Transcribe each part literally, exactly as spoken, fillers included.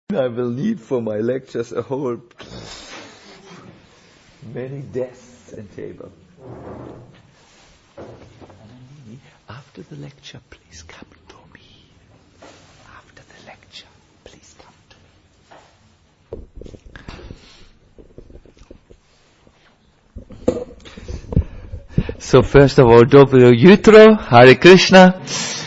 I will need for my lectures a whole many desks and tables. After the lecture, please come to me. After the lecture, please come to me. So first of all, Dobro Jutro, Hare Krishna.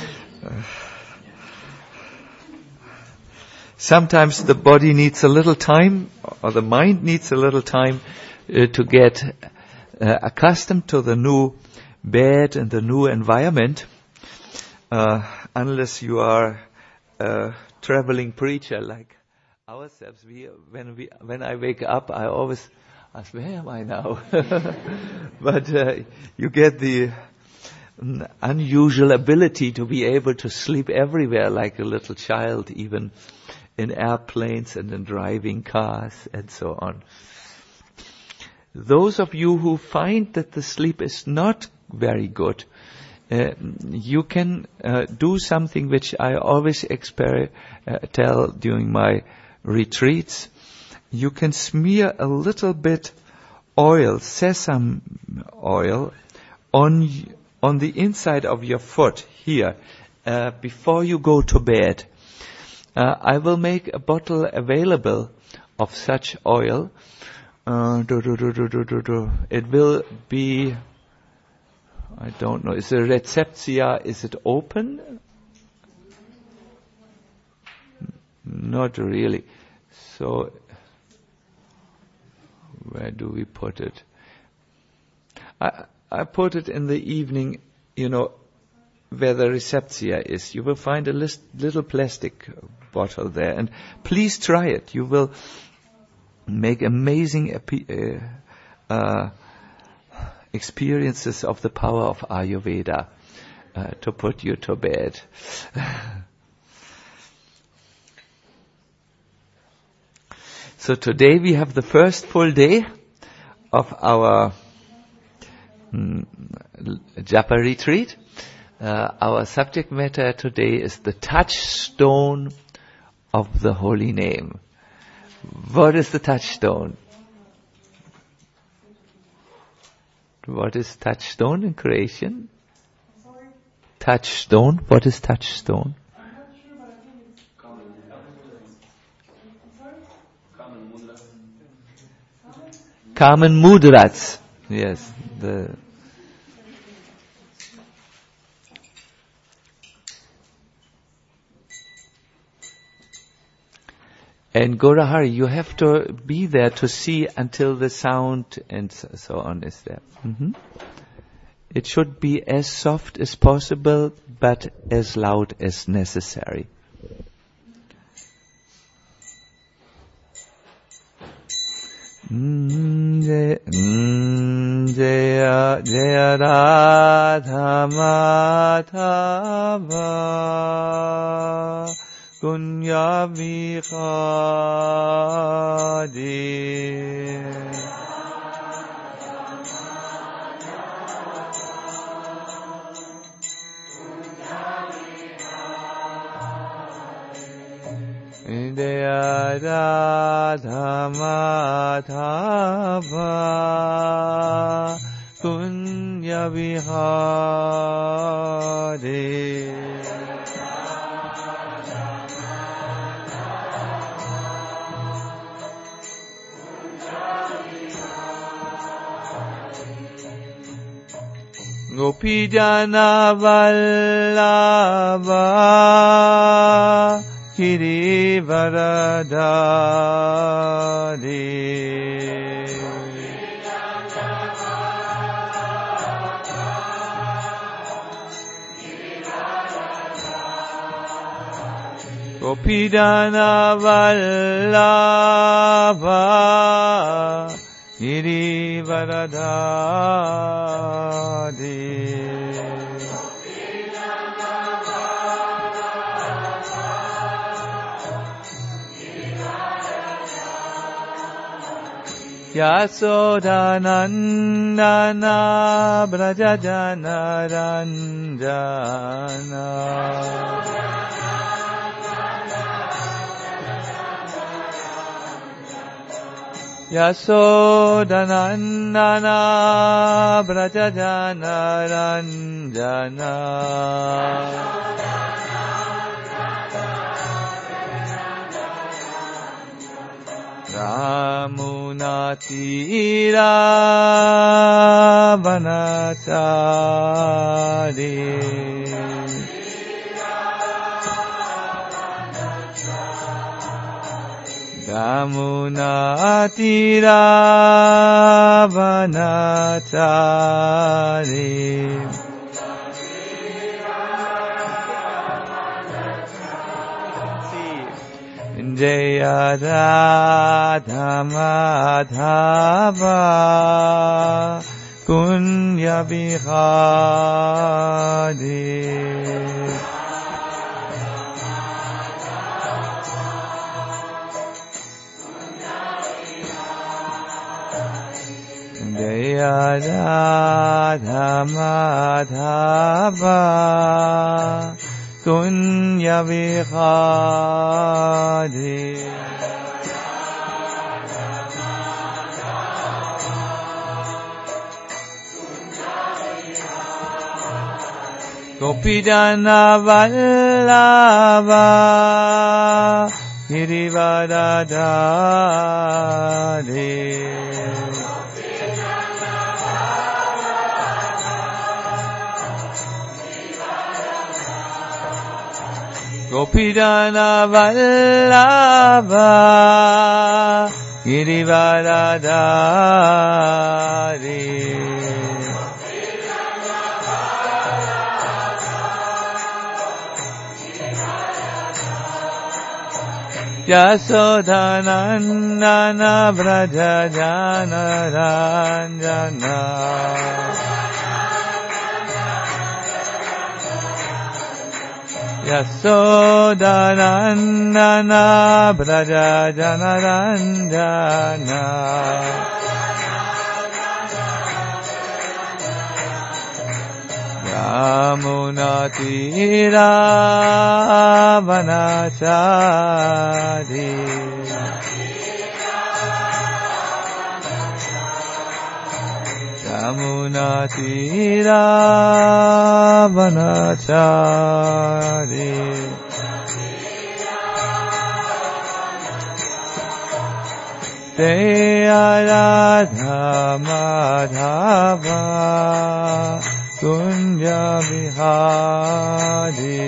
Sometimes the body needs a little time, or the mind needs a little time uh, to get uh, accustomed to the new bed and the new environment. Uh, unless you are a traveling preacher like ourselves, we, when we, when I wake up, I always ask, where am I now? But uh, you get the unusual ability to be able to sleep everywhere like a little child, even in airplanes and in driving cars and so on. Those of you who find that the sleep is not very good, uh, you can uh, do something which I always exper- uh, tell during my retreats. You can smear a little bit oil, sesame oil, on on the inside of your foot here uh, before you go to bed. Uh, I will make a bottle available of such oil. Uh, do, do, do, do, do, do, do. It will be, I don't know, is the receptia, is it open? Not really. So, where do we put it? I, I put it in the evening, you know, where the receptia is. You will find a list, little plastic bottle there, and please try it. You will make amazing epi- uh, uh, experiences of the power of Ayurveda uh, to put you to bed. So today we have the first full day of our mm, Japa retreat. Uh, our subject matter today is the touchstone of the holy name. What is the touchstone? What is touchstone in creation? Sorry? Touchstone. What is touchstone? I'm not sure, but I think it's Kamen Mudras. Kamen Mudras. Yes. The And Gaurahari, you have to be there to see until the sound and so on is there. Mm-hmm. It should be as soft as possible, but as loud as necessary. Jaya Jaya Radha Madhava Gunya Vikhadi Jaya Radha Madhava Gunya Vikhadi Gopijana Vallabha Girivaradhari Gopijana Vallabha Girivaradhari Yasodanandana Brajajana Ranjana Yasodhanandana Brajajana Ranjana Ramunatira Vanachari Ramunatira Vanachari Jaya Radha Madhava Kunya Vihari Jaya Radha Madhava Kunya Vihari Gopijana Vallabha Girivardhari Gopijana Vallabha Girivardhari Yasodhanandana Brajajana Ranjana Yasodhanandana Brajajana Ranjana Yamunatira Vanachari Yamunatira Vanachari Jaya Radha Madhava Kunja Vihari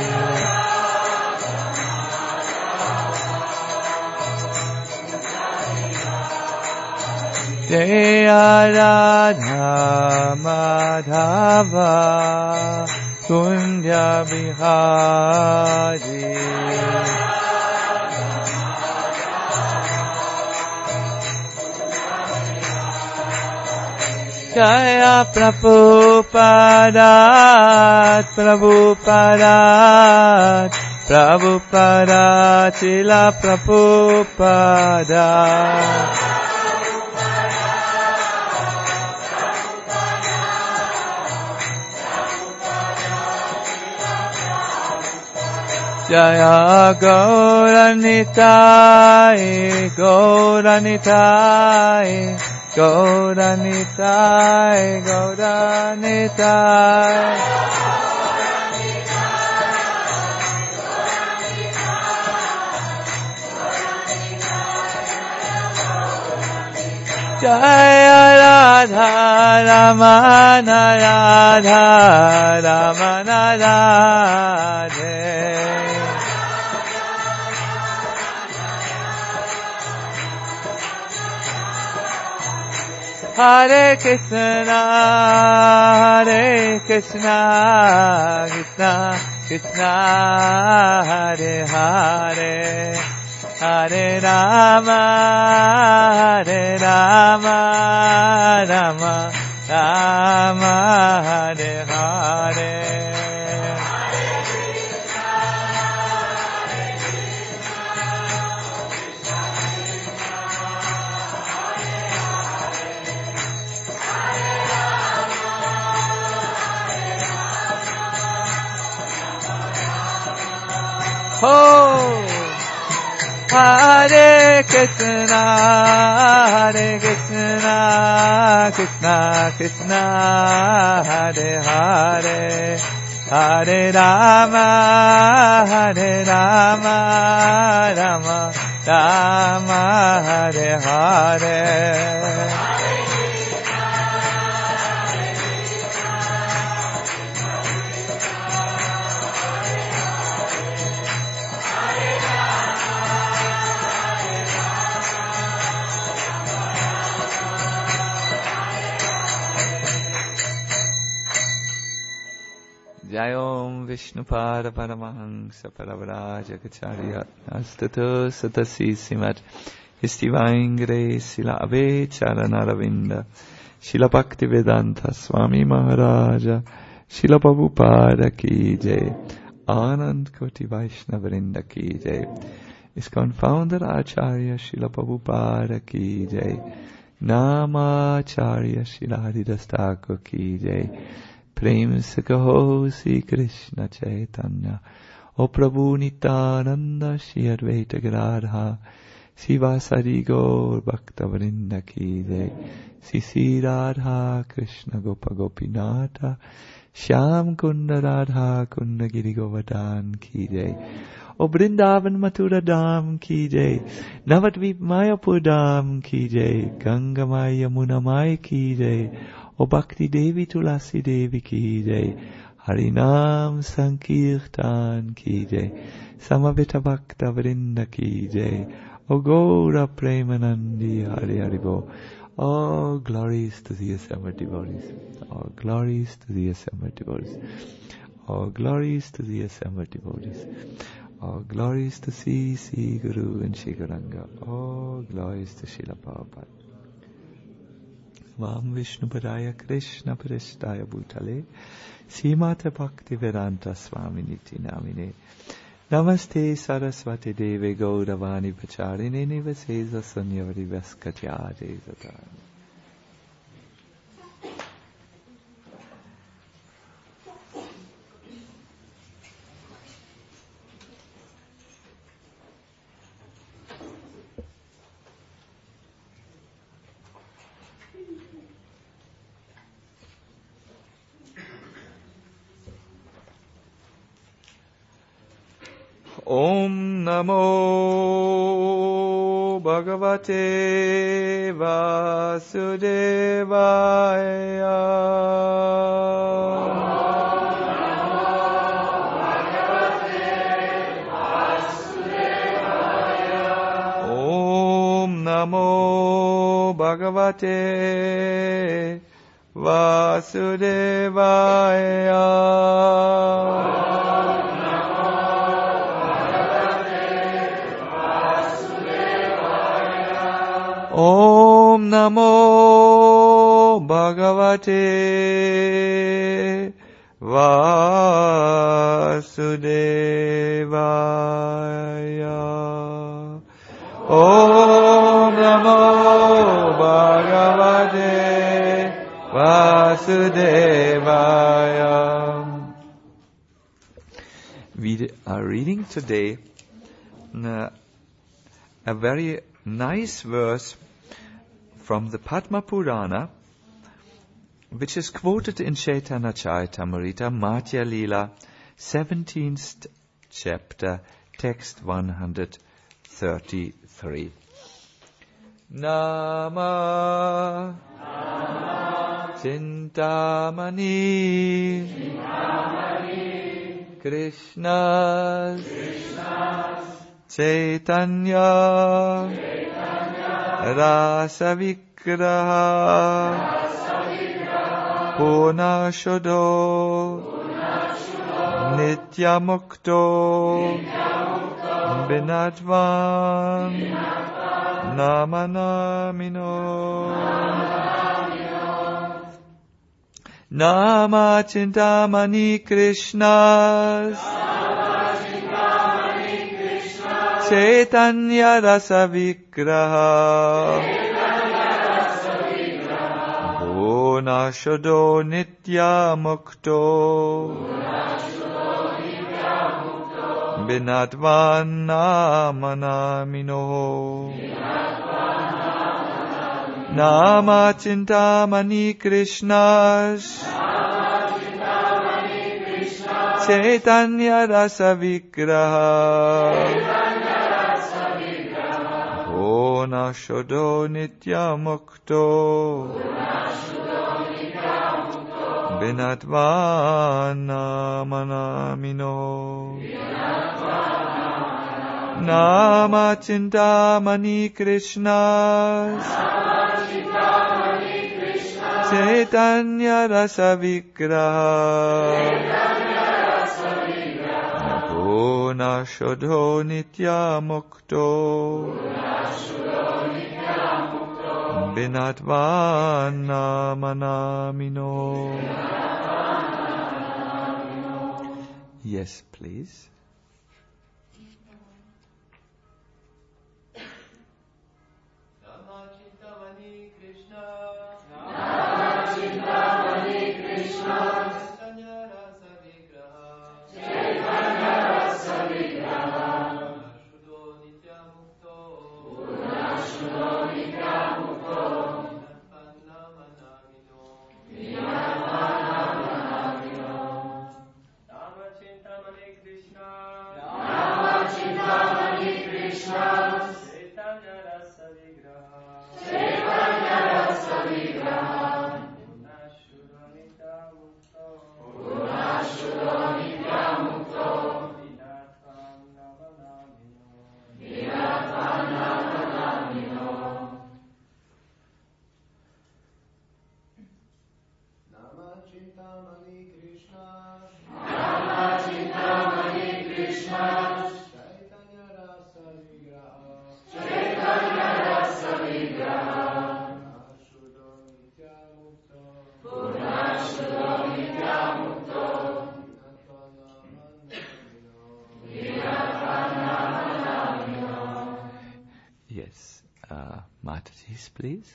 Jaya Radha Madhava Kunja Vihari Jaya Prabhupada, Prabhupada, Prabhupada, Chila Prabhupada. Jaya Gauranitai, Gauranitai. Gauranitai, Gauranitai. Jaya Radha Ramana Radha Ramana Radhe Hare Krishna, Hare Krishna, Krishna, Krishna, Hare Hare, Hare Rama, Hare Rama, Rama, Rama, Hare Hare. Oh, Hare Hare Krishna, Hare Krishna, Krishna Krishna, Hare Hare, Hare Rama, Hare Rama, Rama Rama, Hare Hare. Jayom Vishnupada Paramahansa Paravaraja Kacharya Astata Satasi Simat Istivangre Sila Ave Charanaravinda Shila Bhakti Vedanta Swami Maharaja Shila Prabhupada Ki Jai Anand Koti Vaishnavrinda Ki Jai ISKCON Founder Acharya Shila Prabhupada Ki Jai Namacharya Shila Haridas Thakur Ki Jai Prem se kaho Sri Krishna Chaitanya O Prabhu Nityananda Shri Advaita Gadadhar Sivasadi Gaur Bhakta Vrinda Ki Jai Sri Sri Radha Krishna Gopa Gopinatha Shyam Kunda Radha Kunda Giri Govardhan Ki Jai O Vrindavan Mathura Dham Ki Jai Navadvip Mayapur Dham Ki Jai Ganga Maya Yamuna Mai Ki Jai O Bhakti Devi Tulasi Devi Ki Jai Harinam Sankirtan Ki Jai Samavita Bhakta Vrinda Ki Jai O Gaura Premanandi Hari Haribo. All glories to the assembled devotees. All glories to the assembled devotees. All glories to the assembled devotees. All glories to Sri Sri Guru and Shri Gauranga. All glories to Srila Prabhupada. Vam Vishnu Padaya Krishna Prasthaya Bhutale Srimate Bhakti Vedanta Swami Niti Namine Namaste Saraswati Deve Gauravani Pacharine Nivasesa Sanyari Vaskatyade Zatani. Om Namo Bhagavate Vasudevaya. Om Namo Bhagavate Vasudevaya. Om Namo Bhagavate Vasudevaya. Om Namo Bhagavate Vasudevaya. We are reading today uh, a very nice verse from the Padma Purana, which is quoted in Chaitanya Charitamrita, Madhya Lila, seventeenth chapter, text one hundred thirty-three. Nama, Nama Chintamani, Chintamani Krishna's, Krishna's Chaitanya, Rasa Vigraha, Purna Shodo, Nitya Mukto, Binatvan, Namanamino, Nama Chintamani Krishna's, Chaitanya Rasa Vigraha, Purna Shodo Nitya Mukto, Binatvan namanamino. Nama Chintamani Krishnas Chaitanya Rasa Vigraha Purna Shuddho Nitya Mukto Binatvan namanamino. Nama Chintamani Krishnas Chaitanya Rasa Vigraha Purna Shuddho Nitya Mukto Binatvan namanamino. Yes, please. Yes, uh, Mataji's, please.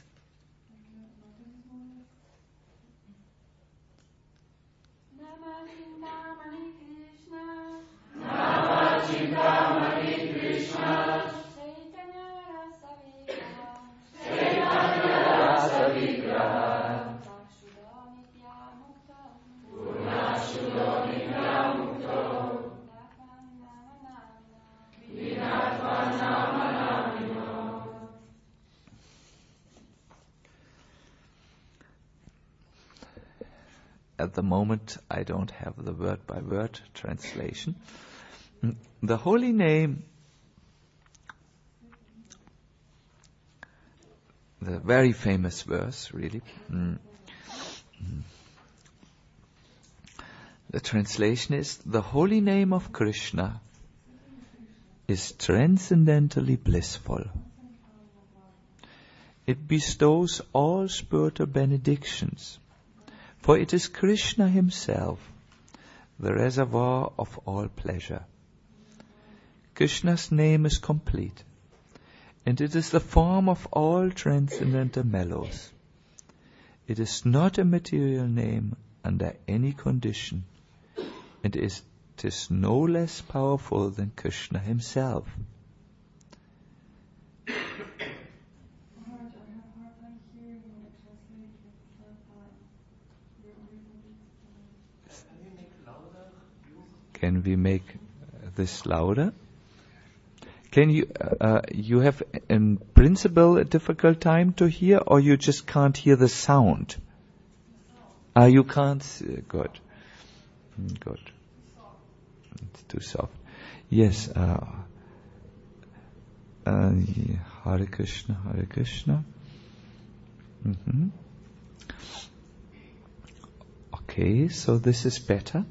At the moment, I don't have the word-by-word translation. The holy name, the very famous verse, really. Mm. Mm. The translation is, the holy name of Krishna is transcendently blissful. It bestows all spiritual benedictions. For it is Krishna himself, the reservoir of all pleasure. Krishna's name is complete, and it is the form of all transcendental mellows. It is not a material name under any condition, and it is no less powerful than Krishna himself. Can we make this louder? Can you, uh, you have in principle a difficult time to hear, or you just can't hear the sound? Ah, you can't see. Good. Good. It's too soft. Yes, uh, uh, Hare Krishna, Hare Krishna. Mm-hmm. Okay, so this is better.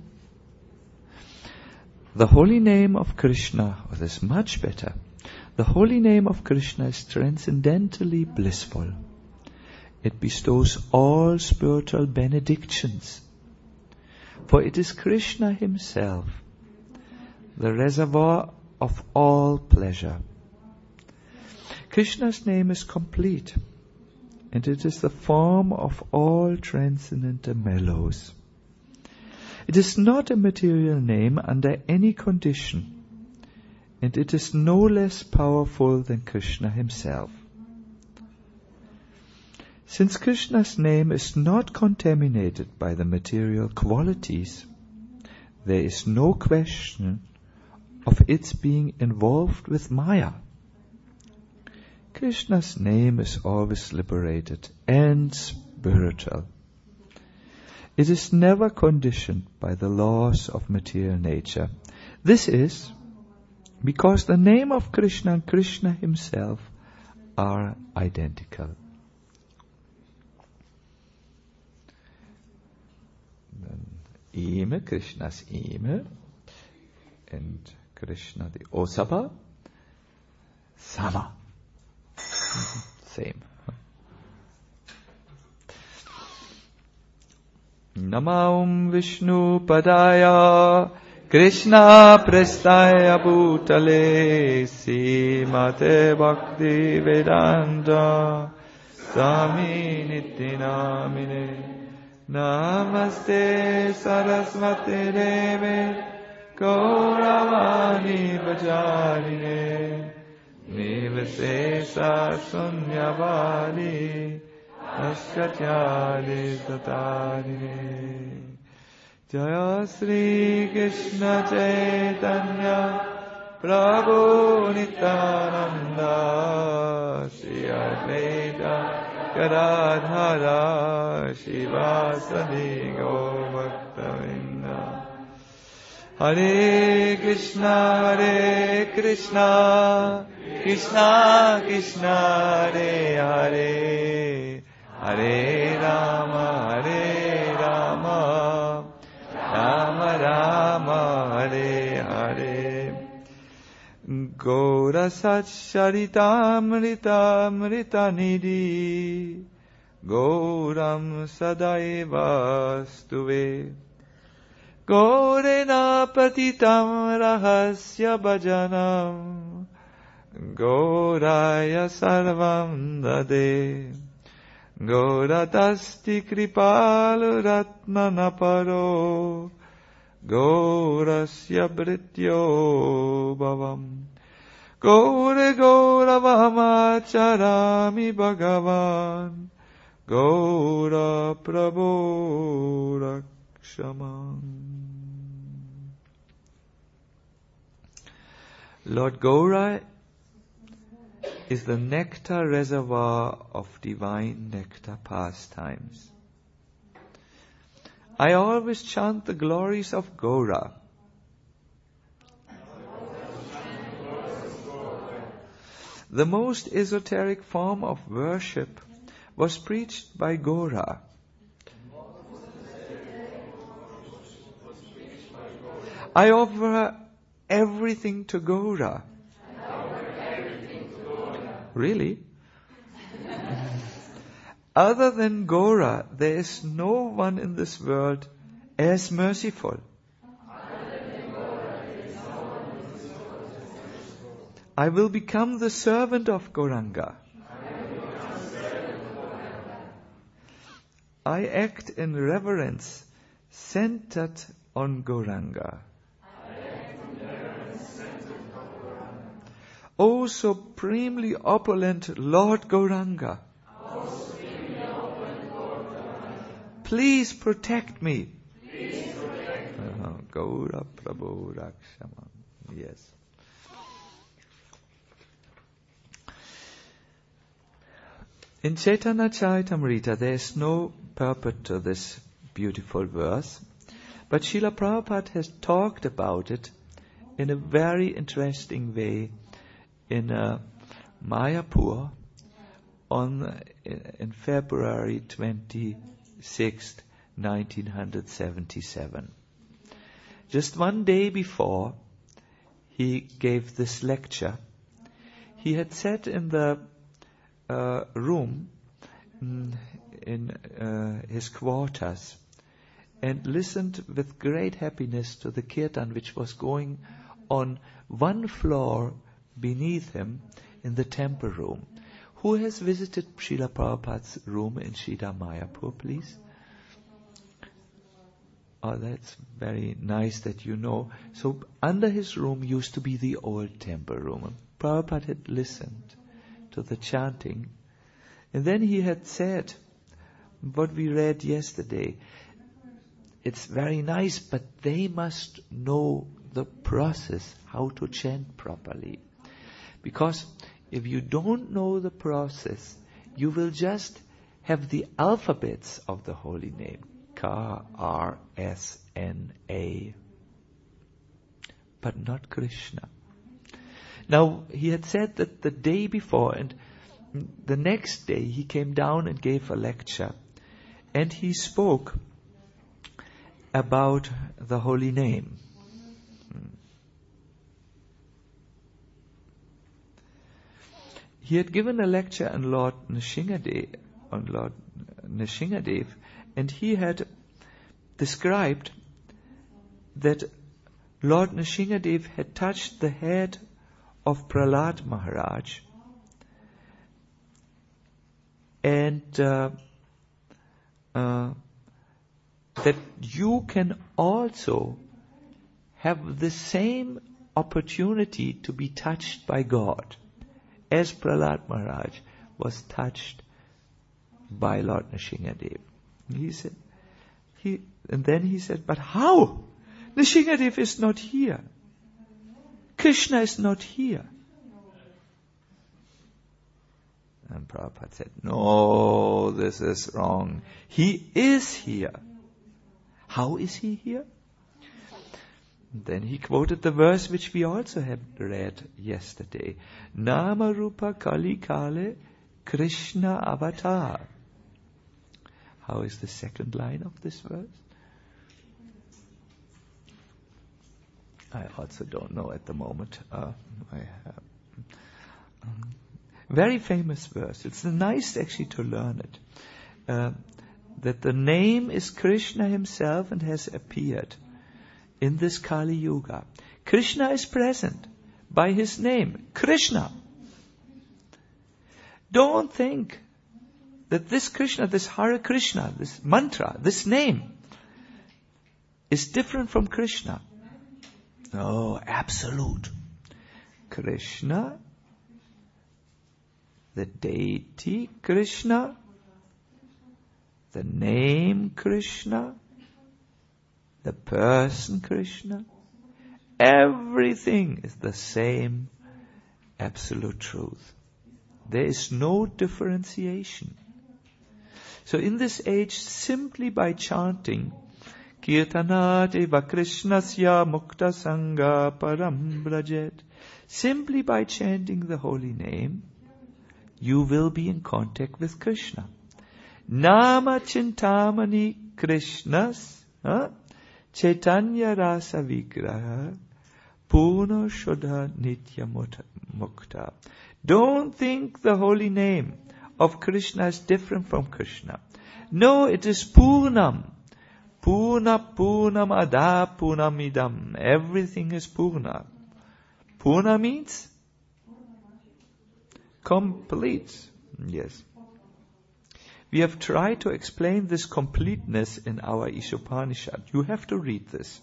The holy name of Krishna, oh, this is much better. The holy name of Krishna is transcendently blissful. It bestows all spiritual benedictions. For it is Krishna himself, the reservoir of all pleasure. Krishna's name is complete, and it is the form of all transcendental mellows. It is not a material name under any condition, and it is no less powerful than Krishna himself. Since Krishna's name is not contaminated by the material qualities, there is no question of its being involved with Maya. Krishna's name is always liberated and spiritual. It is never conditioned by the laws of material nature. This is because the name of Krishna and Krishna himself are identical. Ime, Krishna's Ime, and Krishna the Osaba, Sama. Same. Namam Vishnu Padaya Krishna Prestaya Bhutale Simate Bhakti Vedanta Swami Nityanamine Namaste Saraswati Deve Gauravani Vajarine Nivasesa Sunyavali Asyatyali Tatarine Jaya Sri Krishna Chaitanya Prabhu Nityananda Shri Advaita Gadadhara Shivasadi Govaktavinda Hare Krishna Hare Krishna Krishna Krishna Hare Hare Hare Rama Hare Rama Rama Rama Hare Hare Gaura Satcharitamrita Mrita Nidhi Gauram Sadaiva Stuve Gaurena Patitam Rahasya Bhajanam Gauraya Sarvam Dade Gauradasti Kripalu Ratnanaparo Gaurasya Brityo Bhavam Gaure Gauravamacharami Bhagavan Gaura Prabhu Rakshaman. Lord Gaura is the nectar reservoir of divine nectar pastimes. I always chant the glories of Gaura. The most esoteric form of worship was preached by Gaura. I offer everything to Gaura. Really? Other than Gaura, there is no one in this world as merciful. I will become the servant of Gauranga. I act in reverence, centered on Gauranga. O supremely opulent Lord Gauranga, please protect me. Please protect me. Uh-huh. Gaura Prabhu Rakshaman. Yes. In Chaitanya Charitamrita there is no purport to this beautiful verse, but Srila Prabhupada has talked about it in a very interesting way in uh, Mayapur on in February twenty-sixth, nineteen seventy-seven. Just one day before he gave this lecture, he had sat in the uh, room in, in uh, his quarters and listened with great happiness to the kirtan which was going on one floor beneath him in the temple room. Who has visited Srila Prabhupada's room in Sridhar Mayapur, please? Oh, that's very nice that you know. So under his room used to be the old temple room. And Prabhupada had listened to the chanting. And then he had said, what we read yesterday, it's very nice, but they must know the process, how to chant properly. Because if you don't know the process, you will just have the alphabets of the holy name. K, R, S, N, A. But not Krishna. Now, he had said that the day before, and the next day he came down and gave a lecture. And he spoke about the holy name. He had given a lecture on Lord Nrsingadev, on Lord Nrsingadev, and he had described that Lord Nrsingadev had touched the head of Prahlad Maharaj, and uh, uh, that you can also have the same opportunity to be touched by God as Prahlad Maharaj was touched by Lord Nrsingadev. He said, he, and then he said, but how? Nrsingadev is not here. Krishna is not here. And Prabhupada said, no, this is wrong. He is here. How is he here? Then he quoted the verse which we also had read yesterday. Nama Rupa Kali Kale Krishna Avatar. How is the second line of this verse? I also don't know at the moment. Uh, I have, um, very famous verse. It's nice actually to learn it. Uh, that the name is Krishna himself and has appeared in this Kali Yuga. Krishna is present by his name, Krishna. Don't think that this Krishna, this Hare Krishna, this mantra, this name is different from Krishna. No, absolute. Krishna, the deity Krishna, the name Krishna, the person Krishna, everything is the same absolute truth. There is no differentiation. So in this age, simply by chanting Kirtana Deva Krishnasya Mukta Sangha Param Brajet, simply by chanting the holy name, you will be in contact with Krishna. Nama Chintamani Krishnas huh? Chaitanya Rasa Vigraha Purna Shuddha Nitya Mukta. Don't think the holy name of Krishna is different from Krishna. No, it is Purnam. Purna Purnam Ada Purnamidam. Everything is Purna. Purna means complete. Yes. We have tried to explain this completeness in our Ishopanishad. You have to read this.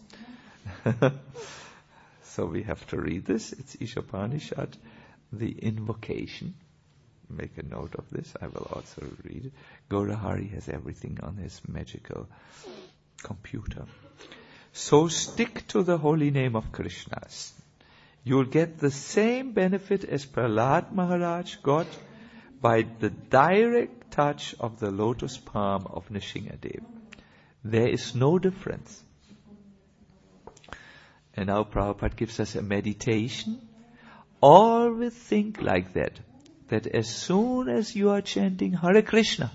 So we have to read this. It's Ishopanishad, the invocation. Make a note of this. I will also read it. Gaurahari has everything on his magical computer. So stick to the holy name of Krishna. You'll get the same benefit as Prahlad Maharaj got by the direct touch of the lotus palm of Nrsingadev. There is no difference. And now Prabhupada gives us a meditation. Always think like that. That as soon as you are chanting Hare Krishna,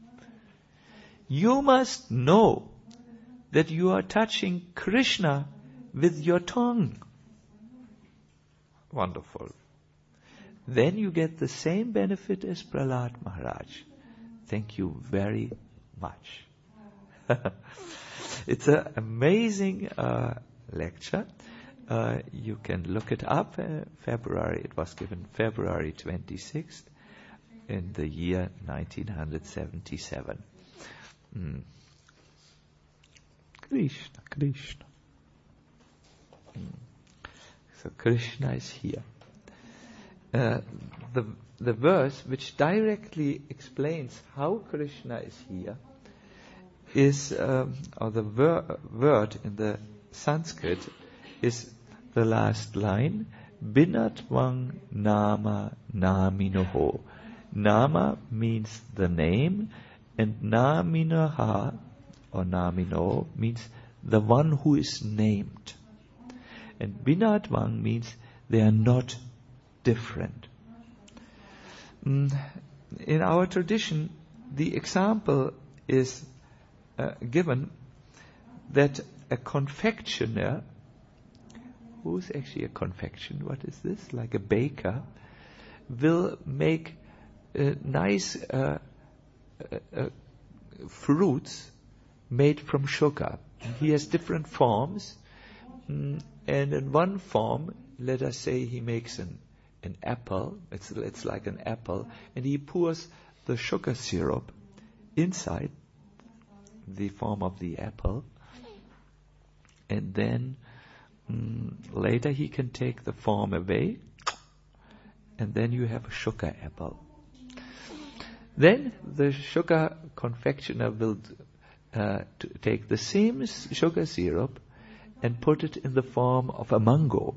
you must know that you are touching Krishna with your tongue. Wonderful. Then you get the same benefit as Prahlad Maharaj. Thank you very much. It's an amazing uh, lecture. Uh, you can look it up. Uh, February, it was given February twenty-sixth in the year nineteen seventy-seven. Mm. Krishna, Krishna. So Krishna is here. Uh, the the verse which directly explains how Krishna is here is, um, or the ver- word in the Sanskrit is the last line, Binatvang Nama Naminoho. Nama means the name, and Naminaha or Namino means the one who is named. And Binatvang means they are not different. Mm, in our tradition, the example is uh, given that a confectioner, who's actually a confection, what is this? Like a baker, will make uh, nice uh, uh, uh, fruits made from sugar. He has different forms, mm, and in one form, let us say he makes an an apple, it's, it's like an apple, and he pours the sugar syrup inside the form of the apple, and then mm, later he can take the form away, and then you have a sugar apple. Then the sugar confectioner will uh, t- take the same sugar syrup and put it in the form of a mango.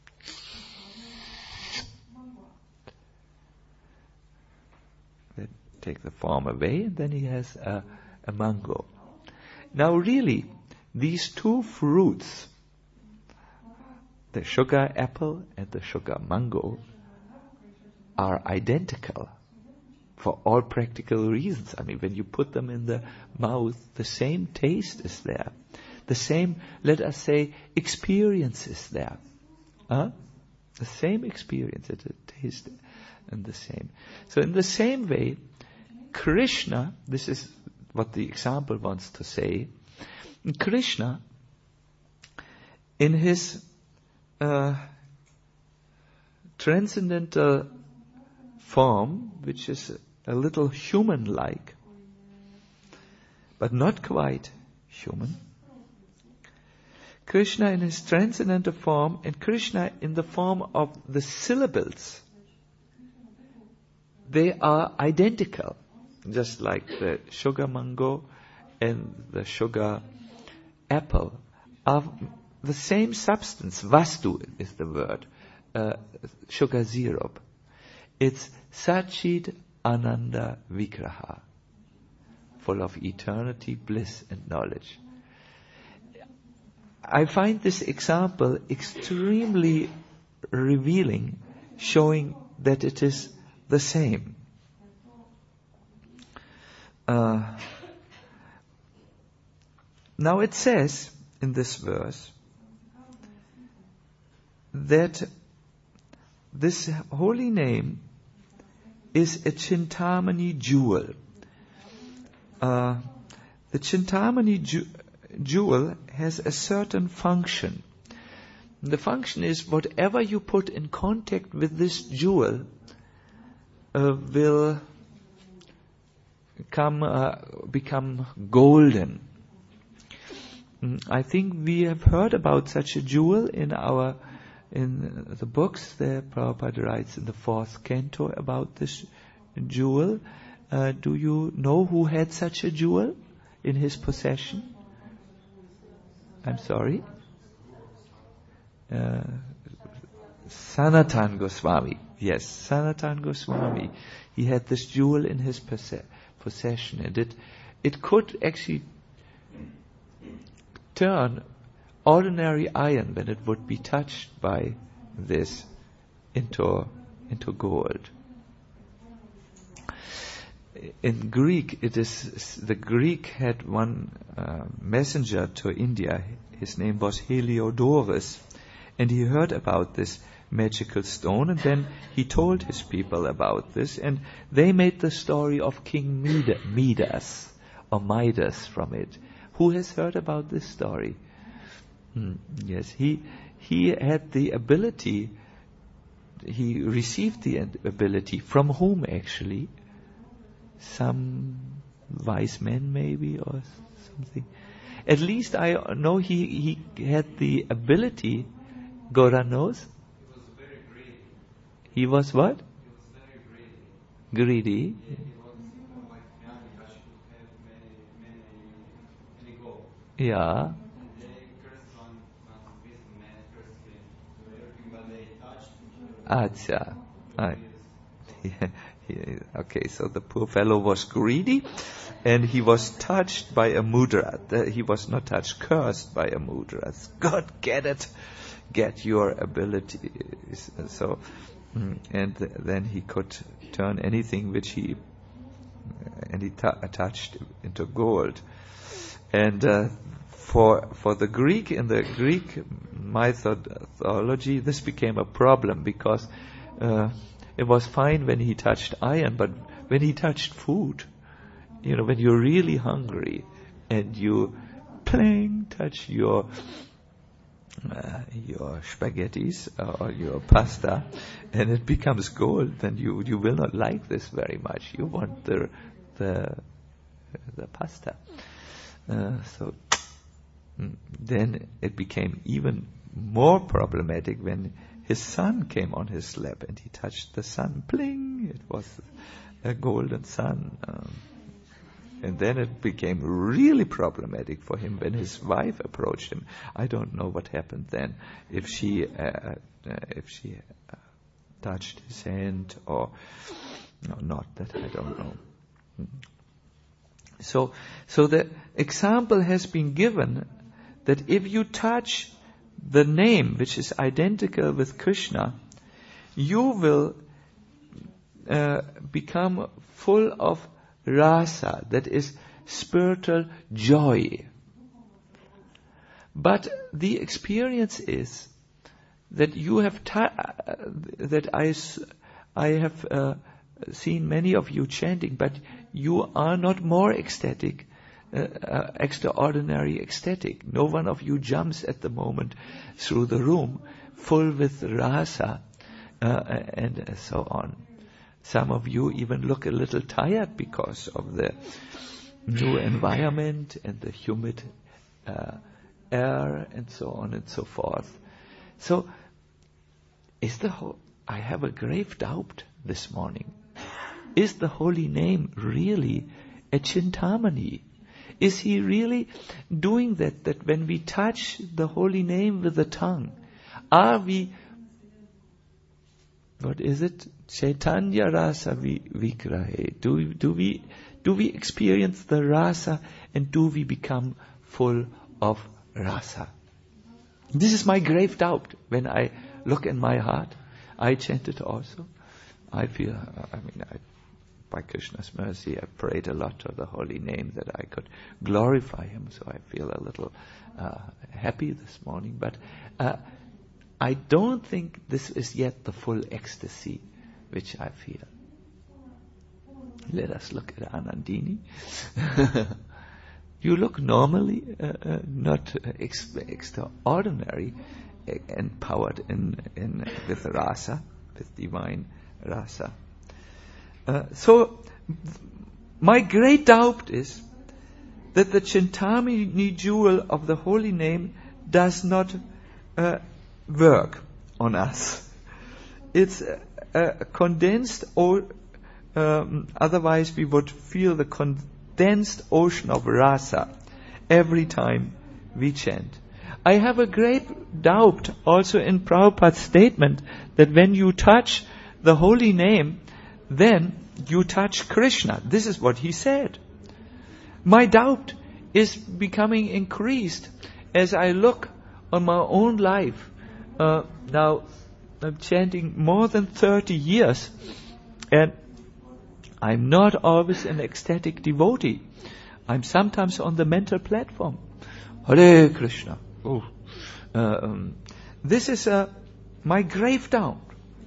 Take the form away, and then he has a, a mango. Now really, these two fruits, the sugar apple and the sugar mango, are identical for all practical reasons. I mean, when you put them in the mouth, the same taste is there. The same, let us say, experience is there. Huh? The same experience, the taste and the same. So in the same way, Krishna, this is what the example wants to say, Krishna, in his uh, transcendental form, which is a little human-like, but not quite human, Krishna in his transcendental form, and Krishna in the form of the syllables, they are identical. Just like the sugar mango and the sugar apple are the same substance. Vastu is the word. Uh, sugar syrup. It's Satchit Ananda Vigraha, full of eternity, bliss and knowledge. I find this example extremely revealing, showing that it is the same. Uh, now it says in this verse that this holy name is a Chintamani jewel. Uh, the Chintamani ju- jewel has a certain function. The function is whatever you put in contact with this jewel uh, will Come, uh, become golden. Mm, I think we have heard about such a jewel in our in the books. The Prabhupada writes in the fourth canto about this jewel. Uh, do you know who had such a jewel in his possession? I'm sorry. Uh, Sanatan Goswami. Yes, Sanatan Goswami. He had this jewel in his possession. possession and it it could actually turn ordinary iron when it would be touched by this into into gold. In Greek, it is the Greek had one uh, messenger to India. His name was Heliodorus, and he heard about this magical stone, and then he told his people about this, and they made the story of King Midas or Midas from it. Who has heard about this story? Mm, yes, he he had the ability, he received the ability from whom actually? Some wise men maybe or something. At least I know he, he had the ability. Gora knows? He was very greedy. He was what? He was very greedy. Greedy. Yeah, he was uh, like young, he could have many, many, many goals. Yeah. And they cursed one, one recent man cursed him to everything but they touched. Acha. I, yeah, yeah, okay, so the poor fellow was greedy, and he was touched by a mudra. The- He was not touched, cursed by a mudra. God, get it, get your abilities. So, mm, and th- then he could turn anything which he and he t- touched into gold. And uh, for for the Greek, in the Greek mythology, this became a problem because uh, it was fine when he touched iron, but when he touched food, you know, when you're really hungry and you pling touch your uh, your spaghettis or your pasta, and it becomes gold, then you you will not like this very much. You want the the the pasta. Uh, so mm, then it became even more problematic when his son came on his lap and he touched the sun. Pling! It was a golden sun. Um, and then it became really problematic for him when his wife approached him. I don't know what happened then. If she uh, uh, if she uh, touched his hand or no, not that I don't know. Mm. So, so the example has been given that if you touch the name which is identical with Krishna, you will uh, become full of rasa, that is spiritual joy. But the experience is that you have ta- uh, that I I have uh, seen many of you chanting, but you are not more ecstatic, uh, uh, extraordinary ecstatic. No one of you jumps at the moment through the room full with rasa uh, and so on. Some of you even look a little tired because of the new environment and the humid uh, air and so on and so forth. So, is the ho- I have a grave doubt this morning. Is the holy name really a Chintamani? Is he really doing that, that when we touch the holy name with the tongue, are we, what is it? Chaitanya rasa vi- vigrahe. Do, do we, do we experience the rasa and do we become full of rasa? This is my grave doubt. When I look in my heart, I chant it also. I feel, I mean, I, by Krishna's mercy, I prayed a lot to the holy name that I could glorify him. So I feel a little uh, happy this morning. But uh, I don't think this is yet the full ecstasy which I feel. Let us look at Anandini. You look normally, uh, uh, not uh, ex- extraordinary, uh, empowered in, in with rasa, with divine rasa. Uh, so, my great doubt is that the Chintamani jewel of the holy name does not uh, work on us. It's a, a condensed, or um, otherwise we would feel the condensed ocean of rasa every time we chant. I have a great doubt also in Prabhupada's statement that when you touch the holy name, then you touch Krishna. This is what he said. My doubt is becoming increased as I look on my own life. Uh, now, I'm chanting more than thirty years, and I'm not always an ecstatic devotee. I'm sometimes on the mental platform. Hare Krishna. Oh. Uh, um, this is uh, my grave doubt.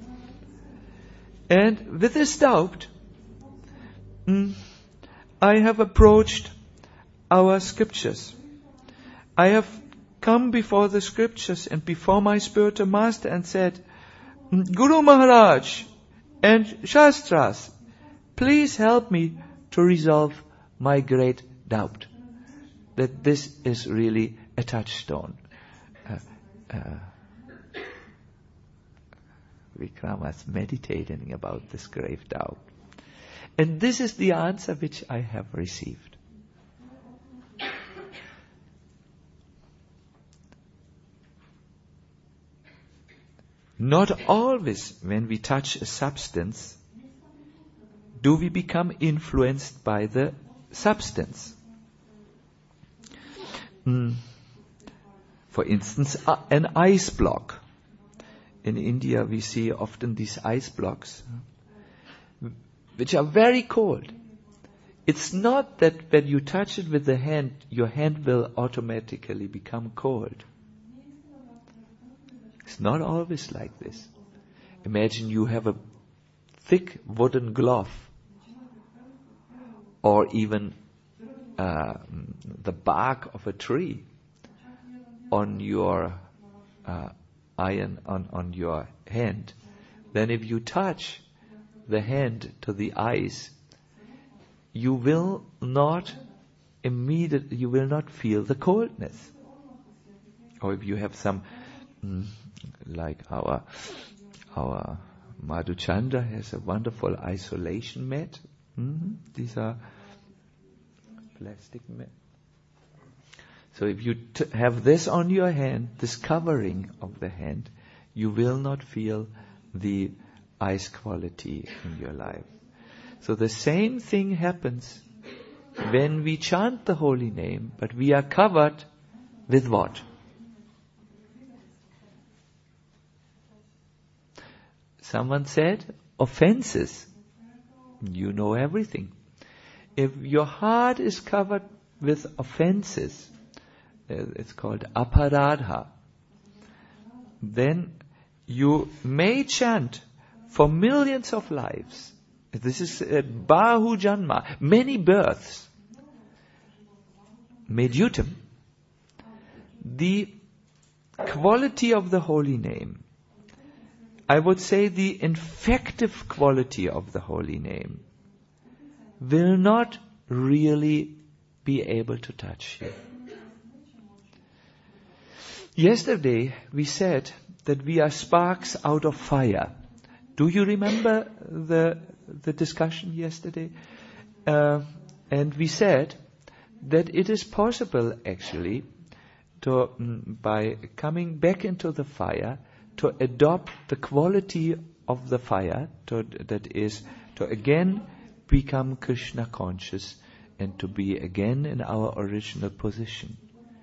And with this doubt, mm, I have approached our scriptures. I have come before the scriptures and before my spiritual master and said, Guru Maharaj and Shastras, please help me to resolve my great doubt. that this is really a touchstone. Uh, uh, Vikrama's meditating about this grave doubt. And this is the answer which I have received. Not always when we touch a substance do we become influenced by the substance. Mm. For instance, uh, an ice block. In India we see often these ice blocks which are very cold. It's not that when you touch it with the hand, your hand will automatically become cold. It's not always like this. Imagine you have a thick wooden glove, or even uh, the bark of a tree on your uh, iron, on, on your hand. Then if you touch the hand to the ice, you will not immediately, you will not feel the coldness. Or if you have some, mm, like our our Madhuchandra has a wonderful isolation mat. Mm-hmm. These are plastic mat. So if you t- have this on your hand, this covering of the hand, you will not feel the ice quality in your life. So the same thing happens when we chant the holy name, but we are covered with what? Someone said, offenses. You know everything. If your heart is covered with offenses, it's called aparadha, then you may chant for millions of lives. This is uh, bahu janma, many births. Medyutam, the quality of the holy name, I would say the infective quality of the holy name, will not really be able to touch you. Yesterday we said that we are sparks out of fire. Do you remember the the discussion yesterday? Uh, and we said that it is possible actually to, mm, by coming back into the fire, to adopt the quality of the fire, to, that is, to again become Krishna conscious and to be again in our original position.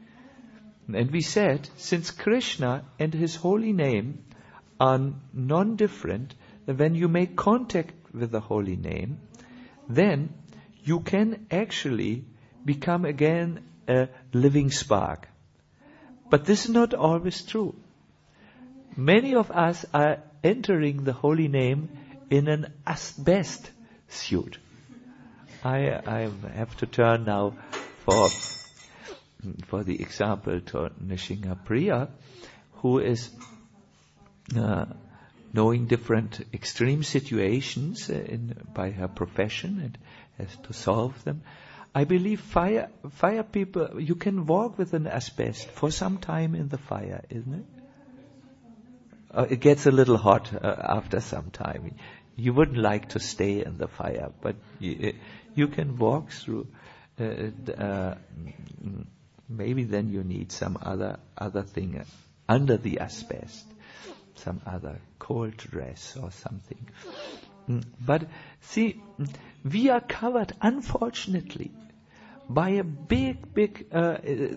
And we said, since Krishna and his holy name are non-different, that when you make contact with the holy name, then you can actually become again a living spark. But this is not always true. Many of us are entering the holy name in an asbest suit. I, I have to turn now for for the example to Nishinga Priya, who is uh, knowing different extreme situations in, by her profession and has to solve them. I believe fire fire people, you can walk with an asbestos for some time in the fire, isn't it? Uh, it gets a little hot uh, after some time. You wouldn't like to stay in the fire, but you, you can walk through. Uh, uh, maybe then you need some other other thing under the asbestos, some other cold dress or something. But see, we are covered, unfortunately, by a big, big uh,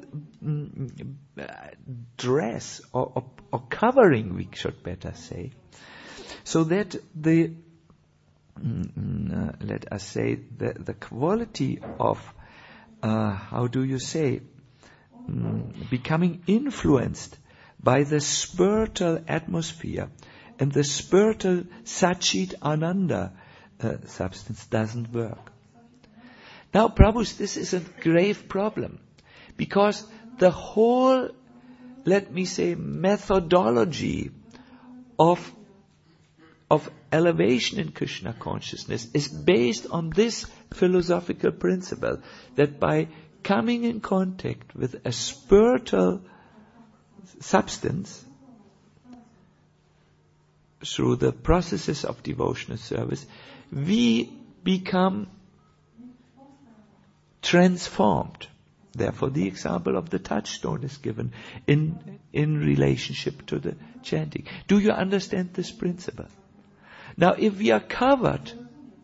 uh, dress or, or, or covering, we should better say, so that the uh, let us say the the quality of uh, how do you say um, becoming influenced by the spiritual atmosphere and the spiritual Satchit Ananda uh, substance doesn't work. Now, Prabhus, this is a grave problem, because the whole, let me say, methodology of of elevation in Krishna consciousness is based on this philosophical principle, that by coming in contact with a spiritual substance through the processes of devotional service, we become transformed. Therefore, the example of the touchstone is given in, in relationship to the chanting. Do you understand this principle? Now, if we are covered,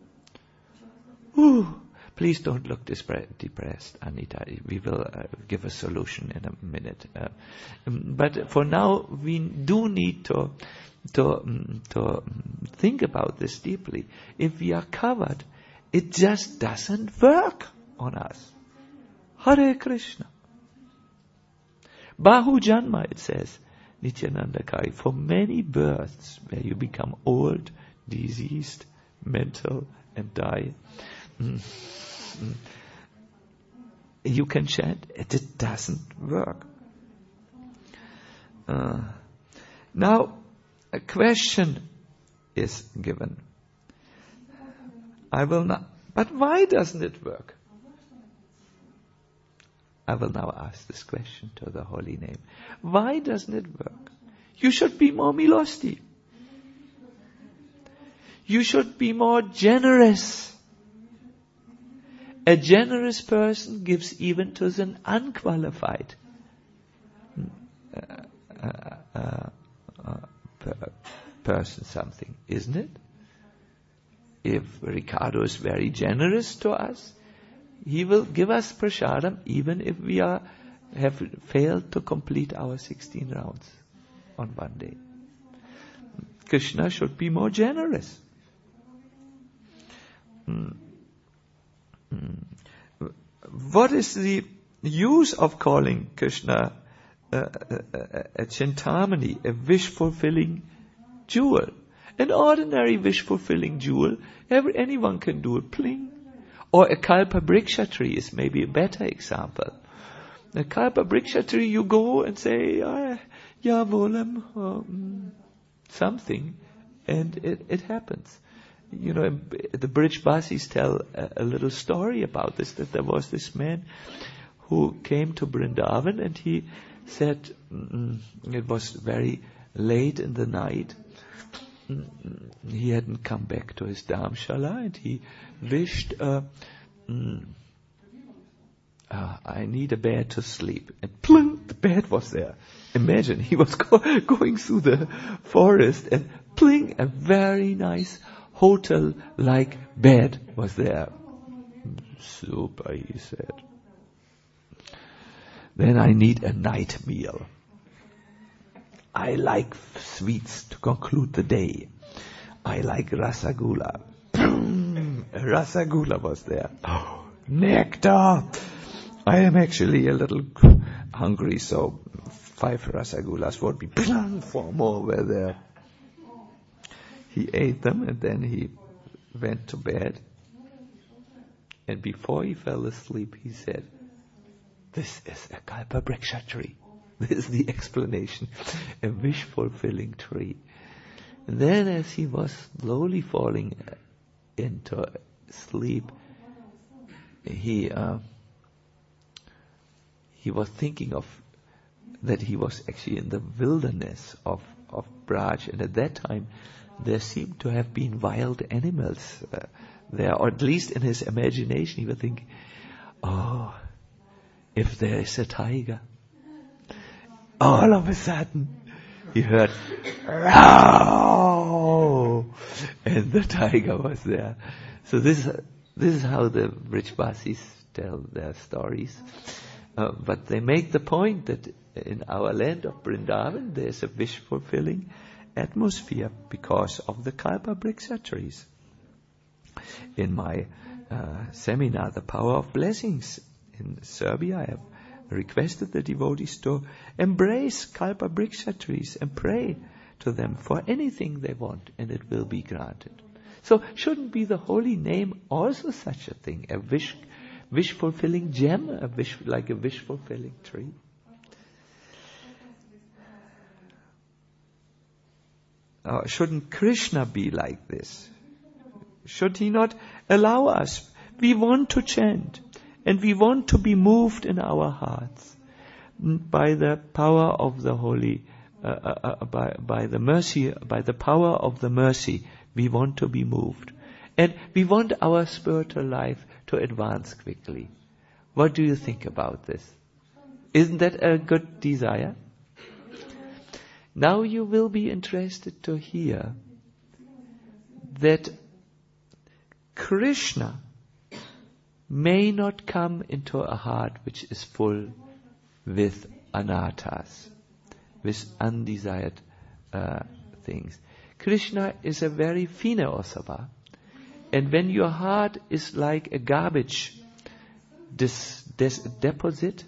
whew, please don't look depressed, Anita. We will uh, give a solution in a minute. Uh, um, but for now, we do need to, to, um, to um, think about this deeply. If we are covered, it just doesn't work on us. Hare Krishna. Bahu Janma, it says, Nityananda Kai, for many births where you become old, diseased, mental, and die. Mm. Mm. You can chant, it doesn't work. Uh, now, a question is given. I will not, but why doesn't it work? I will now ask this question to the holy name. Why doesn't it work? You should be more milosti. You should be more generous. A generous person gives even to an unqualified uh, uh, uh, uh, per, person something, isn't it? If Ricardo is very generous to us, he will give us prasadam even if we are have failed to complete our sixteen rounds on one day. Krishna should be more generous. Mm. Mm. What is the use of calling Krishna a, a, a, a chintamani, a wish-fulfilling jewel? An ordinary wish-fulfilling jewel, every, anyone can do it, pling. Or a kalpa briksha tree is maybe a better example. A kalpa briksha tree, you go and say, ah, ya volem, um, something, and it, it happens. You know, the Brij Basis tell a, a little story about this, that there was this man who came to Vrindavan and he said, mm, it was very late in the night, he hadn't come back to his dharmshala and he wished, uh, mm, uh, I need a bed to sleep. And pling, the bed was there. Imagine, he was go- going through the forest and pling, a very nice hotel-like bed was there. Super, he said. Then I need a night meal. I like sweets to conclude the day. I like rasagula. Rasagula was there. Oh, nectar. I am actually a little hungry, so five rasagulas would be. Four more were there. He ate them and then he went to bed. And before he fell asleep, he said, "This is a kalpa briksha tree." This is the explanation. A wish-fulfilling tree. And then as he was slowly falling into sleep, he uh, he was thinking of that he was actually in the wilderness of, of Braj. And at that time, there seemed to have been wild animals uh, there. Or at least in his imagination, he was thinking, oh, if there is a tiger. All of a sudden, he heard, "Row!" and the tiger was there. So this is, this is how the Brij Basis tell their stories. Uh, but they make the point that in our land of Vrindavan, there's a wish-fulfilling atmosphere because of the kalpa briksha trees. In my uh, seminar, The Power of Blessings, in Serbia, I have requested the devotees to embrace kalpa briksha trees and pray to them for anything they want, and it will be granted. So shouldn't be the holy name also such a thing, a wish, wish-fulfilling gem, a wish, like a wish-fulfilling tree? Uh, shouldn't Krishna be like this? Should he not allow us? We want to chant. And we want to be moved in our hearts by the power of the Holy, uh, uh, uh, by, by the mercy, by the power of the mercy. We want to be moved. And we want our spiritual life to advance quickly. What do you think about this? Isn't that a good desire? Now you will be interested to hear that Krishna may not come into a heart which is full with anarthas, with undesired uh, things. Krishna is a very fine osaba. And when your heart is like a garbage dis, des, deposit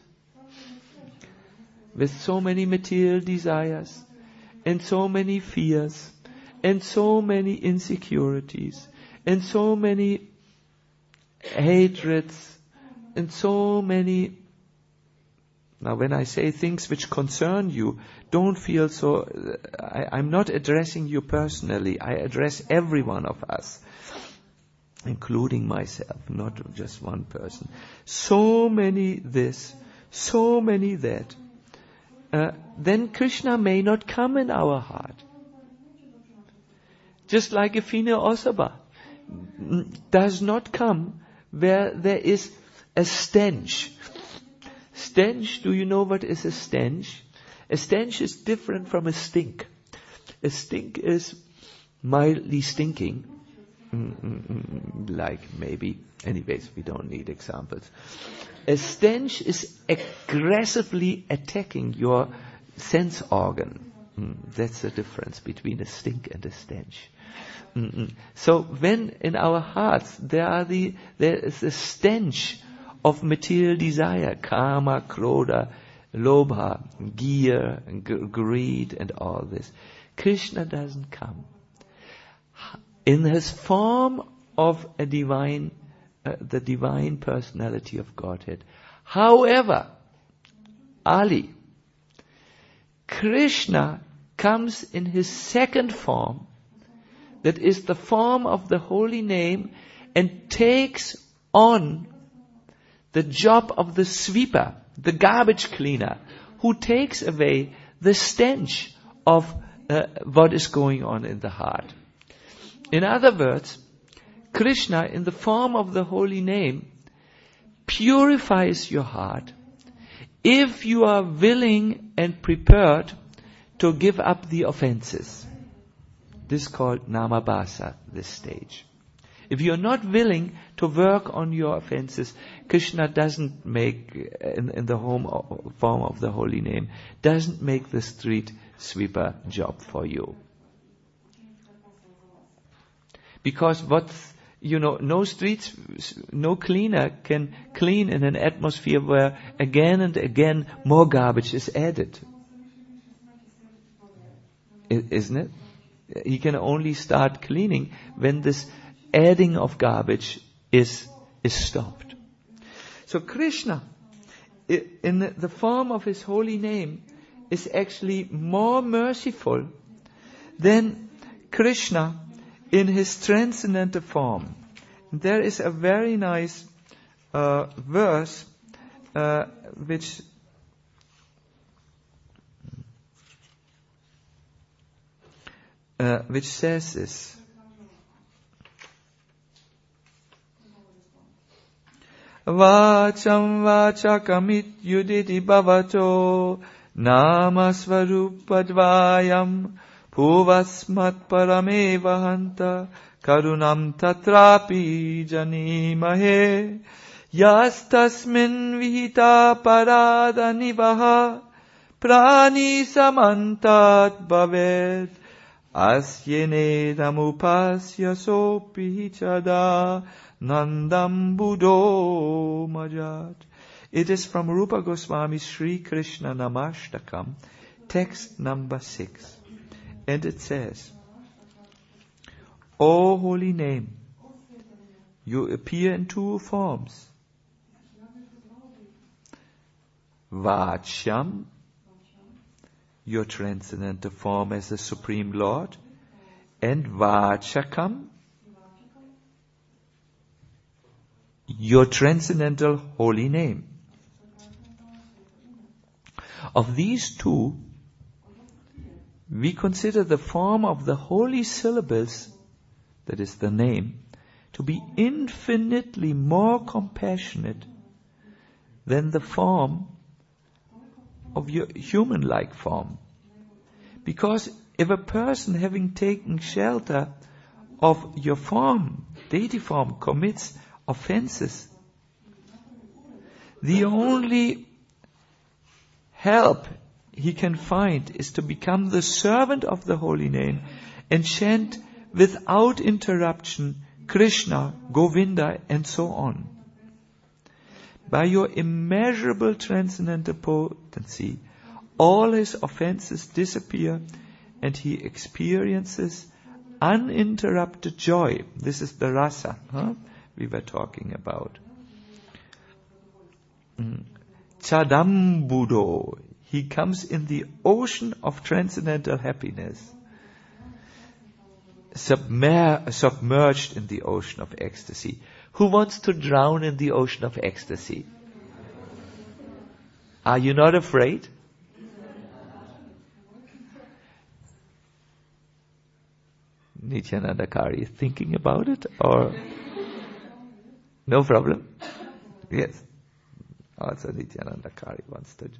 with so many material desires and so many fears and so many insecurities and so many hatreds and so many. Now when I say things which concern you, don't feel so, I, I'm not addressing you personally, I address every one of us, including myself, not just one person. So many this, so many that. Uh, then Krishna may not come in our heart. Just like a fine osaba does not come where there is a stench. Stench, do you know what is a stench? A stench is different from a stink. A stink is mildly stinking. Mm-mm-mm, like maybe, anyways, we don't need examples. A stench is aggressively attacking your sense organ. Mm, that's the difference between a stink and a stench. Mm-mm. So when in our hearts there are the there is a stench of material desire, kama, krodha, lobha, gear, g- greed, and all this, Krishna doesn't come in his form of a divine, uh, the divine personality of Godhead. However, Ali, Krishna comes in his second form, that is the form of the holy name, and takes on the job of the sweeper, the garbage cleaner, who takes away the stench of uh, what is going on in the heart. In other words, Krishna, in the form of the holy name, purifies your heart if you are willing and prepared to give up the offenses. This is called namabhasa, this stage. If you are not willing to work on your offenses, Krishna doesn't make, in, in the home form of the holy name, doesn't make the street sweeper job for you. Because what's, you know, no streets, no cleaner can clean in an atmosphere where again and again more garbage is added. I, isn't it? He can only start cleaning when this adding of garbage is, is stopped. So Krishna, in the form of his holy name, is actually more merciful than Krishna in his transcendental form. There is a very nice uh, verse uh, which uh, which says this. Vacham vachakamit yuditi bhavato namasvarupadvayam Puvasmat parameva hanta karunam tatrapi janimahe yastasmin vihita parada nivaha prani samantat bhaved asyene damupasya sopi chada nandam buddho majat. It is from Rupa Goswami's Sri Krishna Namashtakam, text number six. And it says, O holy name, you appear in two forms. Vachyam, your transcendental form as the Supreme Lord, and Vachakam, your transcendental holy name. Of these two, we consider the form of the holy syllables, that is the name, to be infinitely more compassionate than the form of your human-like form. Because if a person having taken shelter of your form, deity form, commits offenses, the only help he can find is to become the servant of the holy name and chant without interruption Krishna, Govinda, and so on. By your immeasurable transcendental potency, all his offenses disappear and he experiences uninterrupted joy. This is the rasa, huh? we were talking about. Mm. Chadambudo. He comes in the ocean of transcendental happiness, submer- submerged in the ocean of ecstasy. Who wants to drown in the ocean of ecstasy? Are you not afraid? Nityananda Kari, thinking about it, or no problem? Yes. Also Nityananda Kari wants to.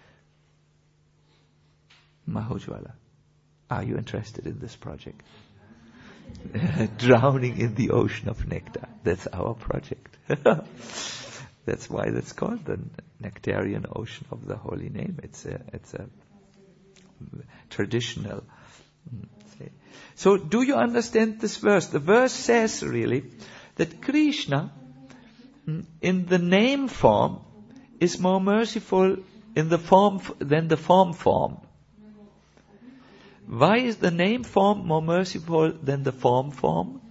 Mahojwala, are you interested in this project? Drowning in the ocean of nectar. That's our project. That's why it's called the Nectarian Ocean of the Holy Name. It's a, it's a traditional. So, do you understand this verse? The verse says really that Krishna, in the name form, is more merciful in the form than the form form. Why is the name form more merciful than the form form?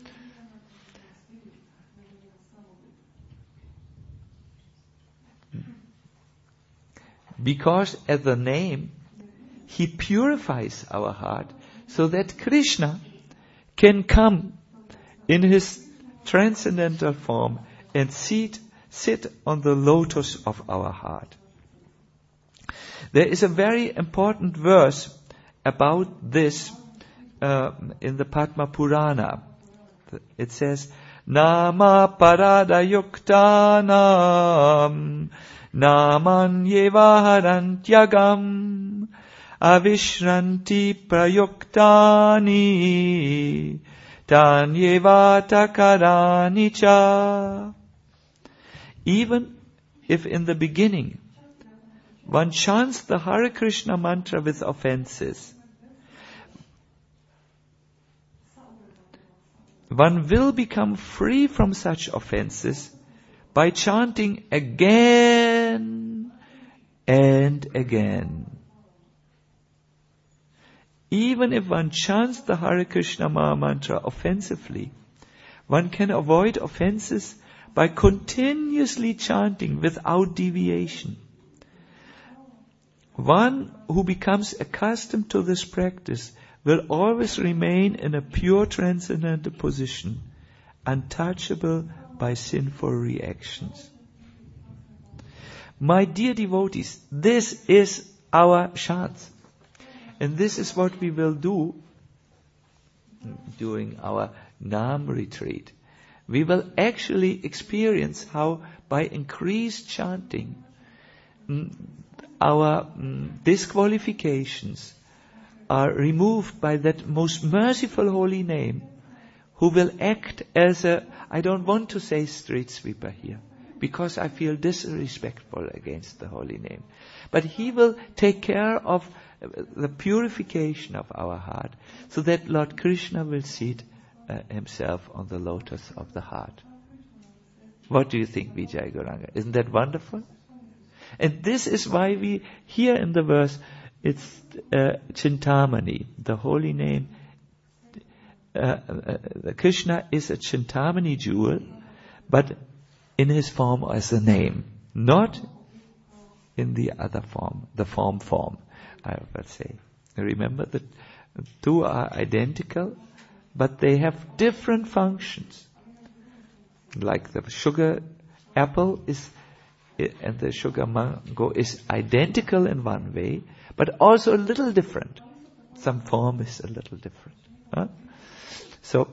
Because as the name, he purifies our heart so that Krishna can come in his transcendental form and sit, sit on the lotus of our heart. There is a very important verse about this uh, in the Padma Purana. It says, Nama parada yuktanam naman yevaharantyagam avishranti prayuktani tanyevatakarani cha. Even if in the beginning one chants the Hare Krishna mantra with offenses, one will become free from such offenses by chanting again and again. Even if one chants the Hare Krishna Maha Mantra offensively, one can avoid offenses by continuously chanting without deviation. One who becomes accustomed to this practice will always remain in a pure transcendental position, untouchable by sinful reactions. My dear devotees, this is our chance. And this is what we will do during our Nam retreat. We will actually experience how by increased chanting, our disqualifications are removed by that most merciful holy name, who will act as a, I don't want to say street sweeper here, because I feel disrespectful against the holy name. But he will take care of the purification of our heart, so that Lord Krishna will seat uh, himself on the lotus of the heart. What do you think, Vijay Gauranga? Isn't that wonderful? And this is why we, here in the verse, it's uh, Chintamani, the holy name. Uh, uh, Krishna is a Chintamani jewel, but in his form as a name, not in the other form, the form form, I would say. Remember that two are identical, but they have different functions. like the sugar apple is, and the sugar mango is identical in one way, but also a little different. Some form is a little different. Huh? So,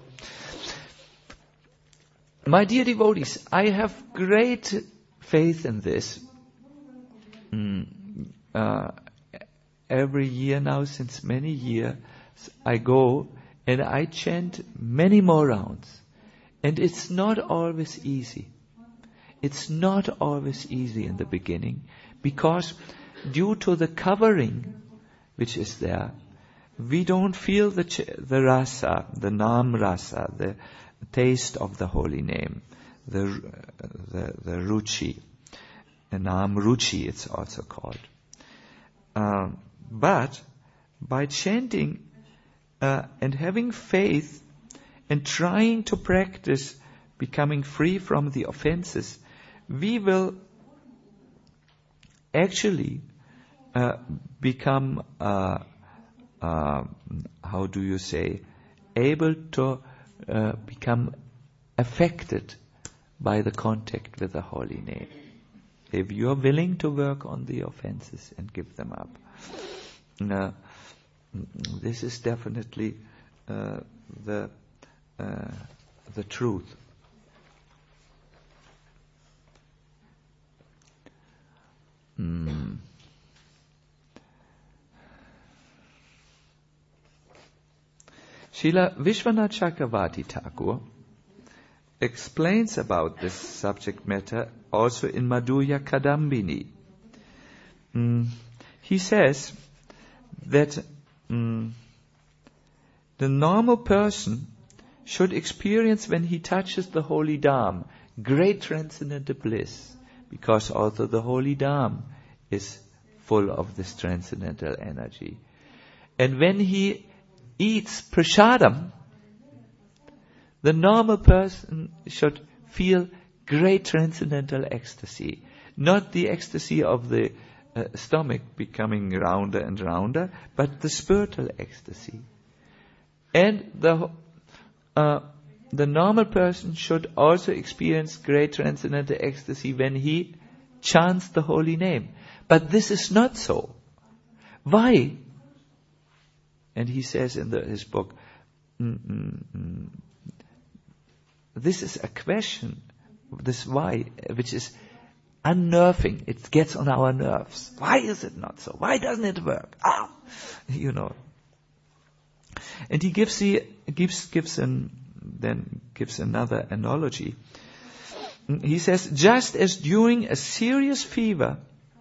my dear devotees, I have great faith in this. Mm, uh, every year now, since many years, I go and I chant many more rounds. And it's not always easy. It's not always easy in the beginning, because due to the covering which is there, we don't feel the ch- the rasa, the nam rasa, the taste of the holy name, the the, the ruchi, the nam ruchi it's also called. Um, but by chanting uh, and having faith and trying to practice becoming free from the offenses, we will actually uh, become, uh, uh, how do you say, able to uh, become affected by the contact with the holy name. If you are willing to work on the offenses and give them up. Uh, this is definitely uh, the uh, the truth. Mm. Srila Vishwanath Chakravarti Thakur explains about this subject matter also in Madhurya Kadambini. Mm. He says that mm, the normal person should experience, when he touches the holy Dham, great transcendental bliss, because also the holy Dham is full of this transcendental energy. And when he eats prasadam, the normal person should feel great transcendental ecstasy. Not the ecstasy of the uh, stomach becoming rounder and rounder, but the spiritual ecstasy. And the uh, the normal person should also experience great transcendental ecstasy when he chants the holy name. But this is not so. Why? And he says in the, his book, mm, mm, mm, this is a question, this why, which is unnerving. It gets on our nerves. Why is it not so? Why doesn't it work? Ah, you know. And he gives the gives gives an then gives another analogy. He says, just as during a serious fever,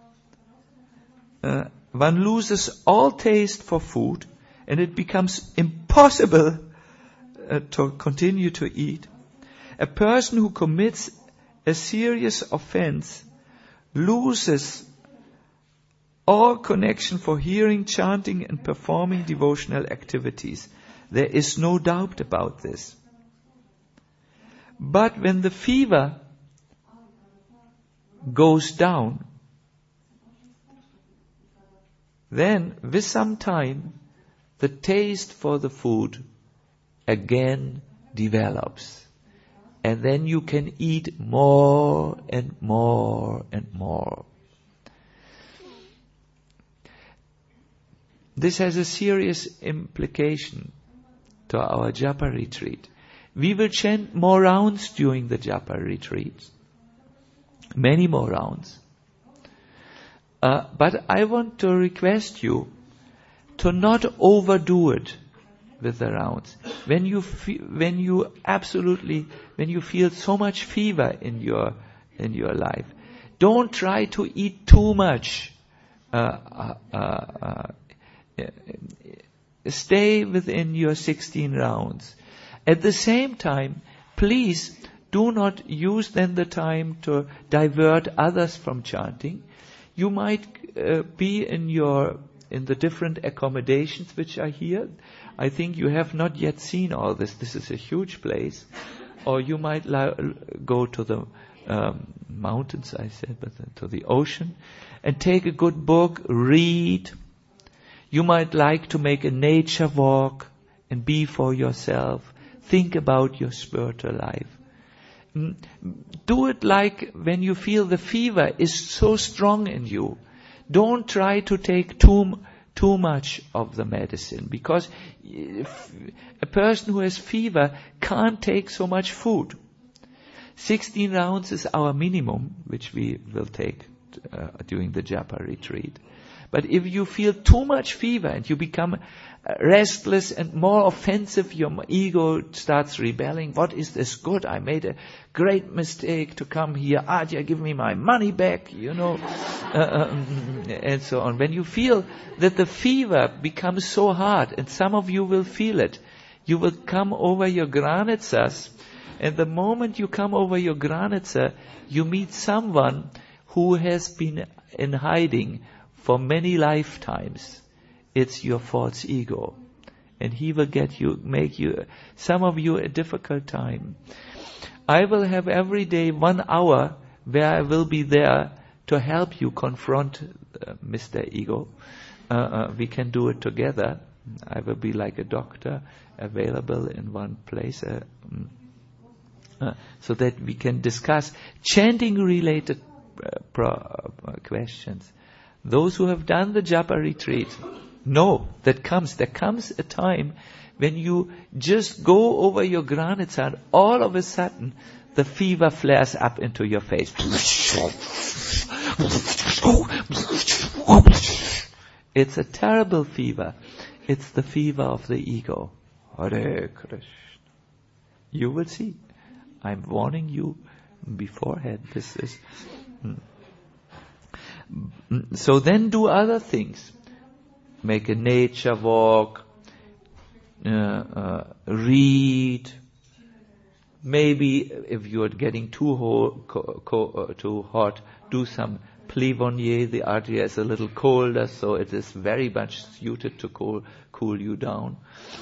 uh, one loses all taste for food, and it becomes impossible uh, to continue to eat. A person who commits a serious offense loses all connection for hearing, chanting, and performing devotional activities. There is no doubt about this. But when the fever goes down, then with some time, the taste for the food again develops. And then you can eat more and more and more. This has a serious implication to our japa retreat. We will chant more rounds during the japa retreat. Many more rounds. Uh, but I want to request you to not overdo it with the rounds. When you fe- when you absolutely when you feel so much fever in your in your life, don't try to eat too much. Uh, uh, uh, uh, stay within your sixteen rounds. At the same time, please do not use then the time to divert others from chanting. You might uh, be in your in the different accommodations which are here. I think you have not yet seen all this. This is a huge place. Or you might li- go to the um, mountains, I said, but uh, to the ocean, and take a good book, read. You might like to make a nature walk and be for yourself. Think about your spiritual life. Mm, do it like when you feel the fever is so strong in you. Don't try to take too, too much of the medicine, because if a person who has fever can't take so much food. sixteen rounds is our minimum, which we will take uh, during the japa retreat. But if you feel too much fever and you become restless and more offensive, your ego starts rebelling. What is this good? I made a great mistake to come here. Adya, give me my money back, you know, uh, um, and so on. When you feel that the fever becomes so hard, and some of you will feel it, you will come over your granitsas, and the moment you come over your granitsa, you meet someone who has been in hiding for many lifetimes. It's your false ego. And he will get you, make you, some of you, a difficult time. I will have every day one hour where I will be there to help you confront uh, Mister Ego. Uh, uh, we can do it together. I will be like a doctor available in one place uh, uh, so that we can discuss chanting related uh, pro- uh, questions. Those who have done the japa retreat know that comes, there comes a time when you just go over your granitsa and all of a sudden the fever flares up into your face. It's a terrible fever. It's the fever of the ego. Hare Krishna. You will see. I'm warning you beforehand. This is... Hmm. So then do other things. Make a nature walk, uh, uh, read. Maybe if you're getting too, ho- co- co- uh, too hot, do some plivonier. The artery is a little colder, so it is very much suited to cool, cool you down.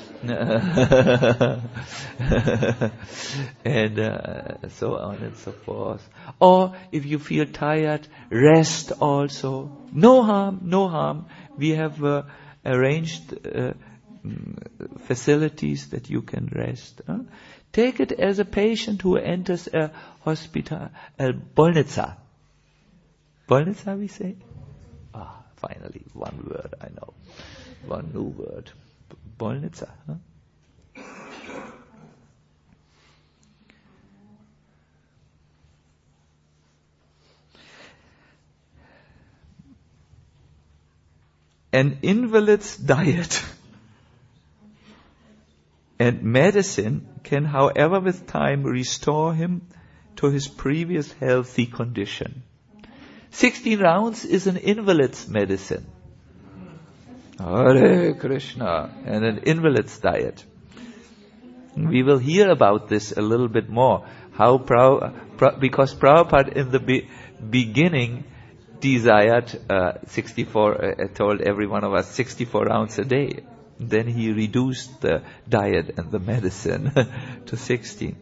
and uh, so on and so forth. Or if you feel tired, rest also. No harm, no harm. We have uh, arranged uh, facilities that you can rest. Huh? Take it as a patient who enters a hospital, a bolnica. Bolnica, we say? Ah, finally, one word I know. One new word. Bolnica. Huh? An invalid's diet and medicine can, however, with time restore him to his previous healthy condition. sixteen rounds is an invalid's medicine. Hare Krishna. And an invalid's diet. We will hear about this a little bit more. How Pra- Pra- because Prabhupada in the be- beginning desired uh, sixty-four, uh, told every one of us sixty-four rounds a day. Then he reduced the diet and the medicine to sixteen.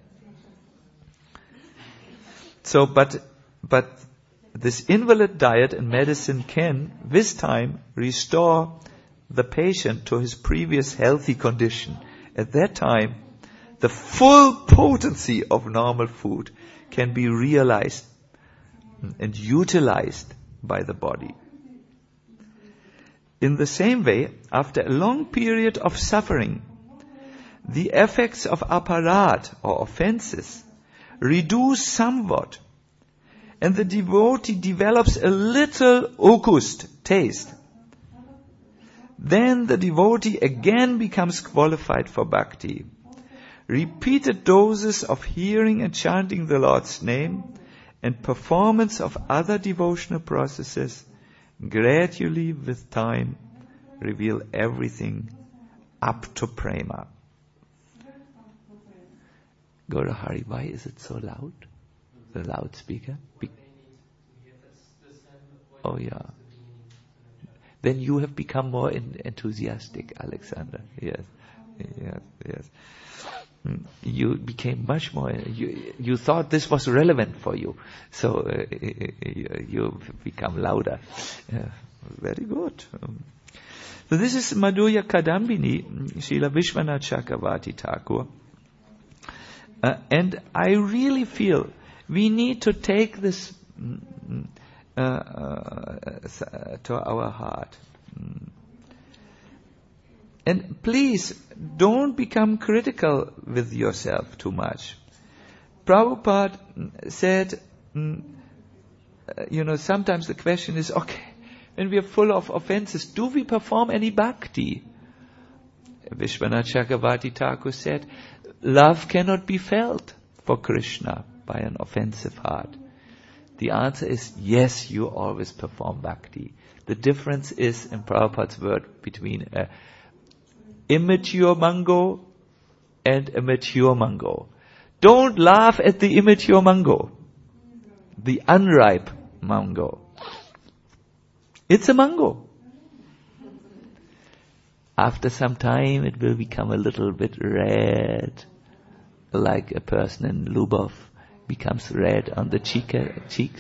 So, but, but this invalid diet and medicine can, with time, restore the patient to his previous healthy condition. At that time, the full potency of normal food can be realized and utilized by the body. In the same way, after a long period of suffering, the effects of aparad or offenses reduce somewhat, and the devotee develops a little august taste. Then the devotee again becomes qualified for bhakti. Repeated doses of hearing and chanting the Lord's name and performance of other devotional processes gradually with time reveal everything up to prema. Guru Hari, why is it so loud? The loudspeaker? Be- oh yeah. Then you have become more in- enthusiastic, Alexander. Yes, yes, yes. You became much more, you, you thought this was relevant for you. So uh, you become louder. Yeah, very good. Um, so this is Madhurya Kadambini, Srila Vishwanath Chakravarti Thakur. Uh, and I really feel we need to take this mm, uh, uh, to our heart. Mm. And please, don't become critical with yourself too much. Prabhupada said, mm, uh, you know, sometimes the question is, okay, when we are full of offenses, do we perform any bhakti? Vishwanath Chakravarti Thakur said, love cannot be felt for Krishna by an offensive heart. The answer is yes, you always perform bhakti. The difference is, in Prabhupada's word, between a immature mango and a mature mango. Don't laugh at the immature mango, the unripe mango. It's a mango. After some time, it will become a little bit red, like a person in Lubov becomes red on the cheek, cheeks.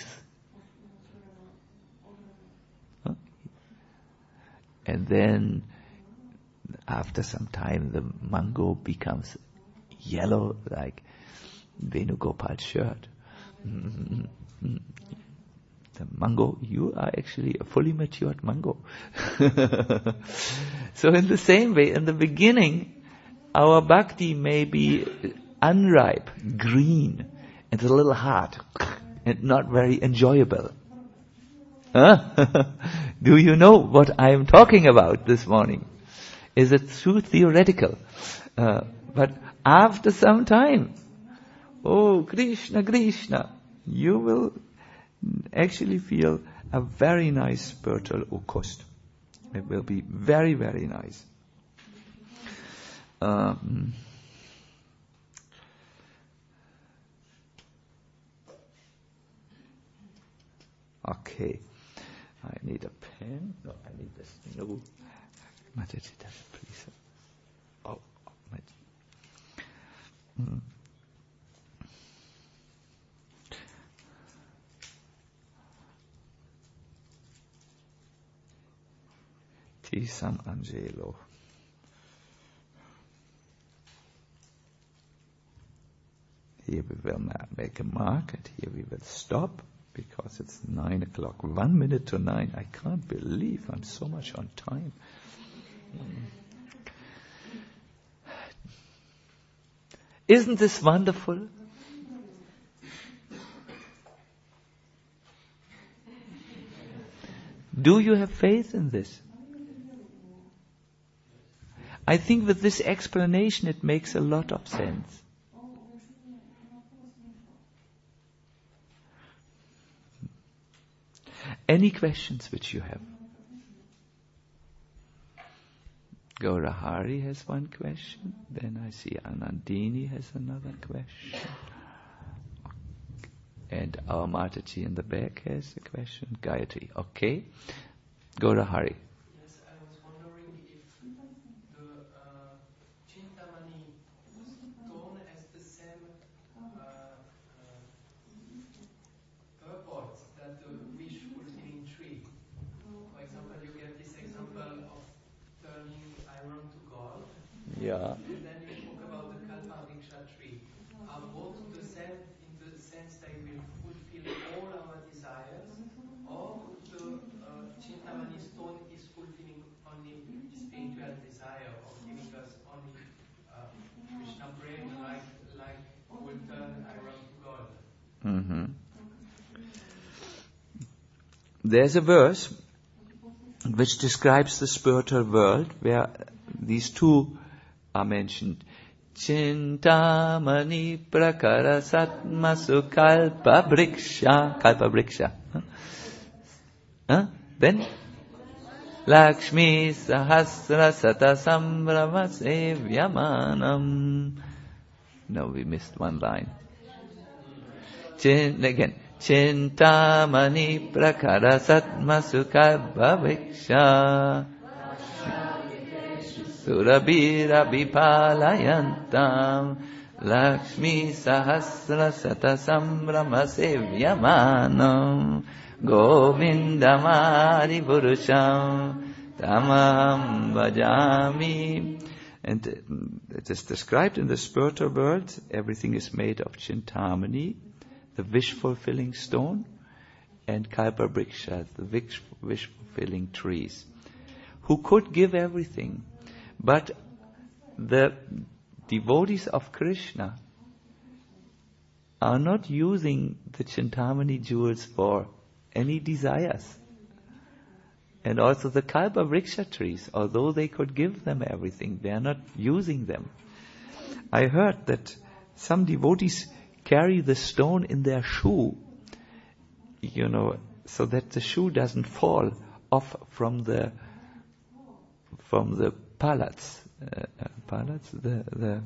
Huh? And then, after some time, the mango becomes yellow, like Venugopal's shirt. Mm-hmm. The mango, you are actually a fully matured mango. So in the same way, in the beginning, our bhakti may be unripe, green, and a little hard, and not very enjoyable. Huh? Do you know what I am talking about this morning? Is it too theoretical? Uh, but after some time, oh, Krishna, Krishna, you will actually feel a very nice spiritual ukust. It will be very, very nice. Um, okay. I need a pen. No, I need this new. Please. Oh, my. Mm. T. San Angelo. Here we will make a mark, and here we will stop, because it's nine o'clock, one minute to nine. I can't believe I'm so much on time. Isn't this wonderful? Do you have faith in this? I think with this explanation it makes a lot of sense. Any questions which you have? Gaurahari has one question. Then I see Anandini has another question. And our Mataji in the back has a question. Gayatri. Okay. Gaurahari. Yes, I was wondering if the uh, Chintamani stone has the same uh, uh, purport that the wish fulfilling tree. For example, you get this example of turning iron to gold. Yeah. And then you talk about the Kalpavriksha tree. Are both the same in the sense they will fulfill all our desires, or the uh, Chintamani stone is fulfilling only spiritual desire, or giving us only uh, Krishna prema, like like will turn iron to gold? Mm-hmm. There's a verse which describes the spiritual world where these two are mentioned. Chintamani prakara satmasu kalpa vriksha. Kalpa vriksha. Huh? Huh? Then? Lakshmi sahasra sata sambrama sevyamanam. No, we missed one line. Chin, again. Chintamani prakara satmasu kalpa vriksha. Surabhira vipalayantam Lakshmi sahasra sata sambrama sevyamanam Govindamari purusham tamam bhajami. And uh, it is described in the spiritual world, everything is made of Chintamani, the wish-fulfilling stone, and Kalpavriksha, the wish- wish-fulfilling trees, who could give everything. But the devotees of Krishna are not using the Chintamani jewels for any desires. And also the Kalpavriksha trees, although they could give them everything, they are not using them. I heard that some devotees carry the stone in their shoe, you know, so that the shoe doesn't fall off from the from the pallets. Uh, uh, pallets, the the.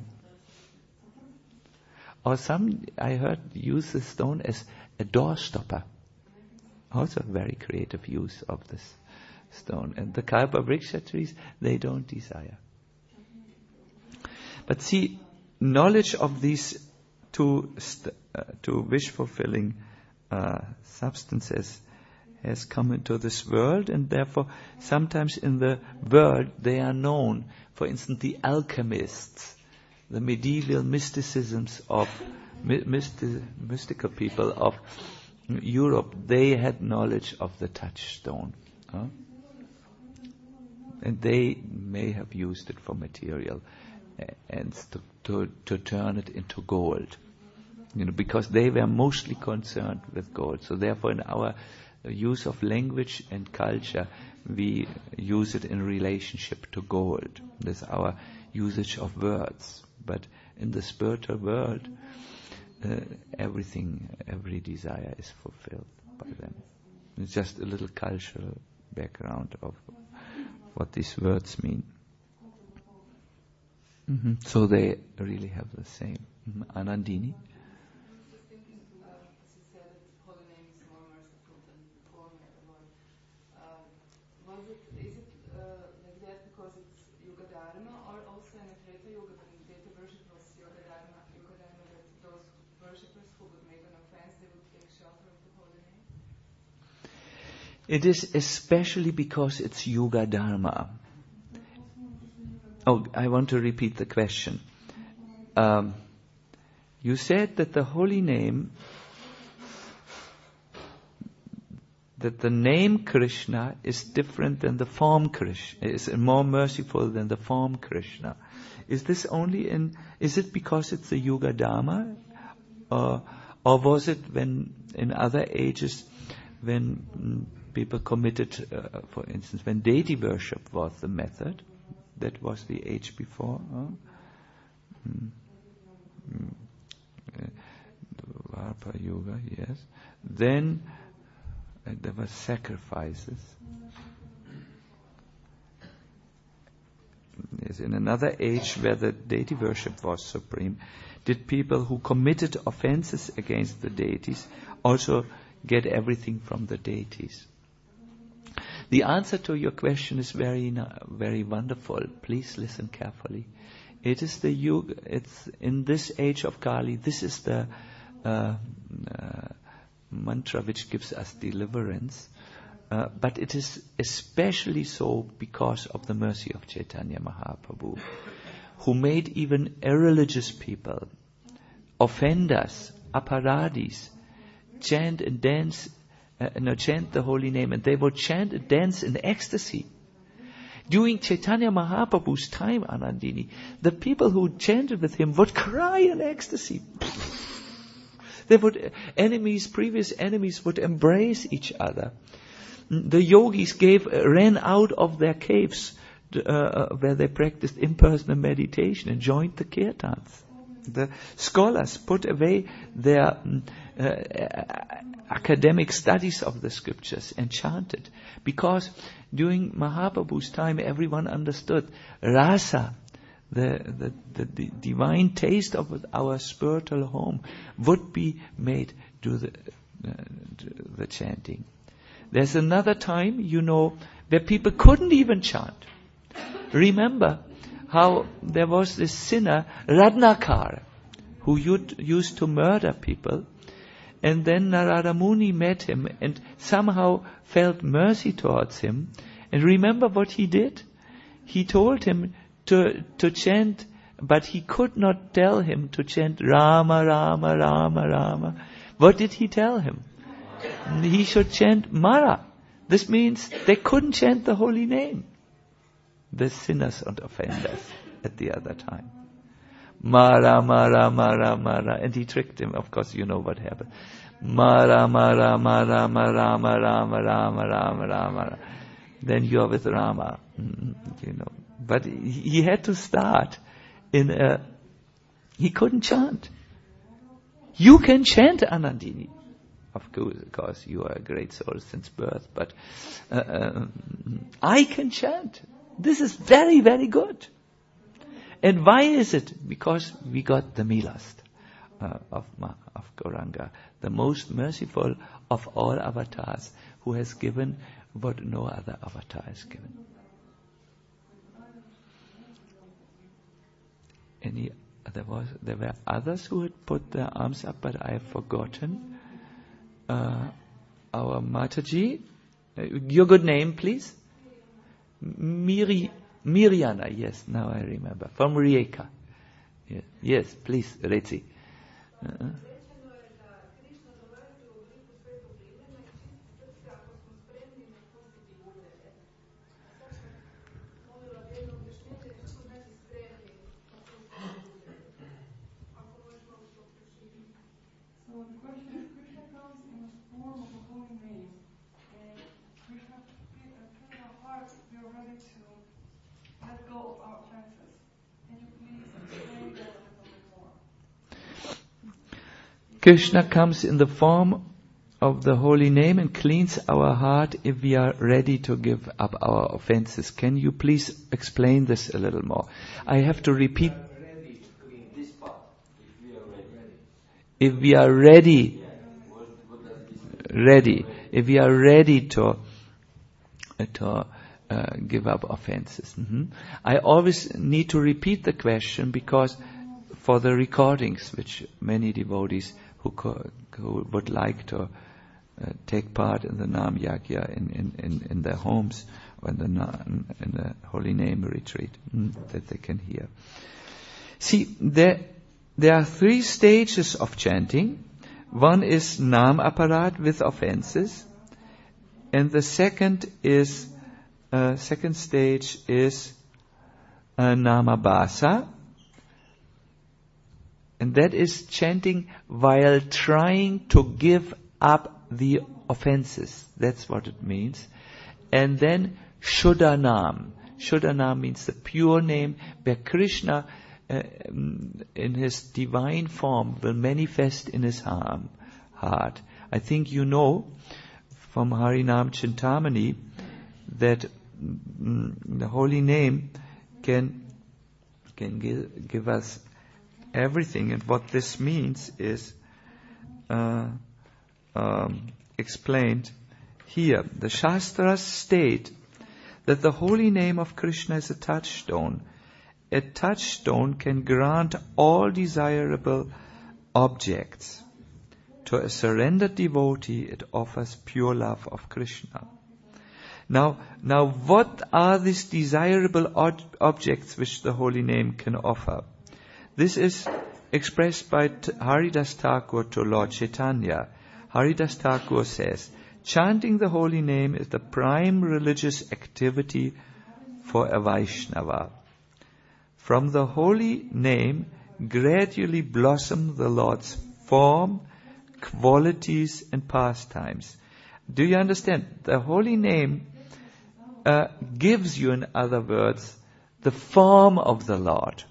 Or some, I heard, use the stone as a door stopper. Also a very creative use of this stone. And the Kalpavriksha trees, they don't desire. But see, knowledge of these two, st- uh, two wish-fulfilling uh, substances has come into this world, and therefore sometimes in the world they are known. For instance, the alchemists, the medieval mysticisms of my, mysti, mystical people of Europe, they had knowledge of the touchstone. Huh? And they may have used it for material and to, to, to turn it into gold. You know, because they were mostly concerned with gold. So therefore in our use of language and culture, we use it in relationship to gold. That's our usage of words. But in the spiritual world, uh, everything, every desire is fulfilled by them. It's just a little cultural background of what these words mean. Mm-hmm. So they really have the same. Mm-hmm. Anandini? It is especially because it's Yuga Dharma. Oh, I want to repeat the question. Um, you said that the holy name, that the name Krishna is different than the form Krishna, is more merciful than the form Krishna. Is this only in, is it because it's the Yuga Dharma? Or, or was it when, in other ages, when mm, people committed, uh, for instance, when deity worship was the method, that was the age before. Huh? Mm. Mm. Uh, Dvapara Yuga, yes. Then uh, there were sacrifices. Yes, in another age where the deity worship was supreme, did people who committed offenses against the deities also get everything from the deities? The answer to your question is very, very wonderful. Please listen carefully. It is the yuga. It's in this age of Kali. This is the uh, uh, mantra which gives us deliverance. Uh, but it is especially so because of the mercy of Chaitanya Mahaprabhu, who made even irreligious people, offenders, aparadis, chant and dance. Uh, no, chant the holy name, and they would chant and dance in ecstasy. During Chaitanya Mahaprabhu's time, Anandini, the people who chanted with him would cry in ecstasy. They would, enemies, previous enemies would embrace each other. The yogis gave, ran out of their caves uh, where they practiced impersonal meditation and joined the kirtans. The scholars put away their uh, academic studies of the scriptures and chanted, because during Mahaprabhu's time everyone understood rasa, the, the, the, the divine taste of our spiritual home, would be made to the, uh, to the chanting. There's another time, you know, where people couldn't even chant. Remember how there was this sinner, Ratnakar, who used to murder people, and then Narada Muni met him and somehow felt mercy towards him. And remember what he did? He told him to, to chant, but he could not tell him to chant Rama, Rama, Rama, Rama. What did he tell him? He should chant Mara. This means they couldn't chant the holy name. The sinners and offenders at the other time. Mara, Mara, Mara, Mara. And he tricked him. Of course, you know what happened. Mara, Mara, Mara, Mara, Rama, Rama, Rama, Rama, Rama. Then you are with Rama. You know. But he had to start in a... He couldn't chant. You can chant Anandini. Of course, you are a great soul since birth, but uh, uh, I can chant. This is very, very good. And why is it? Because we got the Milast uh, of, of Gauranga, the most merciful of all avatars, who has given what no other avatar has given. Any, there was, there were others who had put their arms up, but I have forgotten. Uh, our Mataji, uh, your good name, please. Miri, Miriana, yes, now I remember. From Rijeka. Yes, yes, please, Rezi. Uh-uh. Krishna comes in the form of the holy name and cleans our heart if we are ready to give up our offenses. Can you please explain this a little more? I have to repeat. If we are ready, ready, if we are ready to to uh, give up offenses. Mm-hmm. I always need to repeat the question because for the recordings, which many devotees who, co- who would like to uh, take part in the Nam Yagya in, in, in, in their homes or in the, in the Holy Name retreat, mm, that they can hear. See, there, there are three stages of chanting. One is Nam Aparat with offenses, and the second is, uh, second stage is uh, Namabhasa. And that is chanting while trying to give up the offenses. That's what it means. And then Shuddhanam. Shuddhanam means the pure name where Krishna uh, in his divine form will manifest in his heart. I think you know from Harinam Chintamani that mm, the holy name can, can give, give us everything. And what this means is uh, um, explained here. The Shastras state that the holy name of Krishna is a touchstone. A touchstone can grant all desirable objects. To a surrendered devotee, it offers pure love of Krishna. Now, now, what are these desirable ob- objects which the holy name can offer? This is expressed by T- Haridas Thakur to Lord Chaitanya. Haridas Thakur says, chanting the holy name is the prime religious activity for a Vaishnava. From the holy name gradually blossom the Lord's form, qualities and pastimes. Do you understand? The holy name uh, gives you, in other words, the form of the Lord.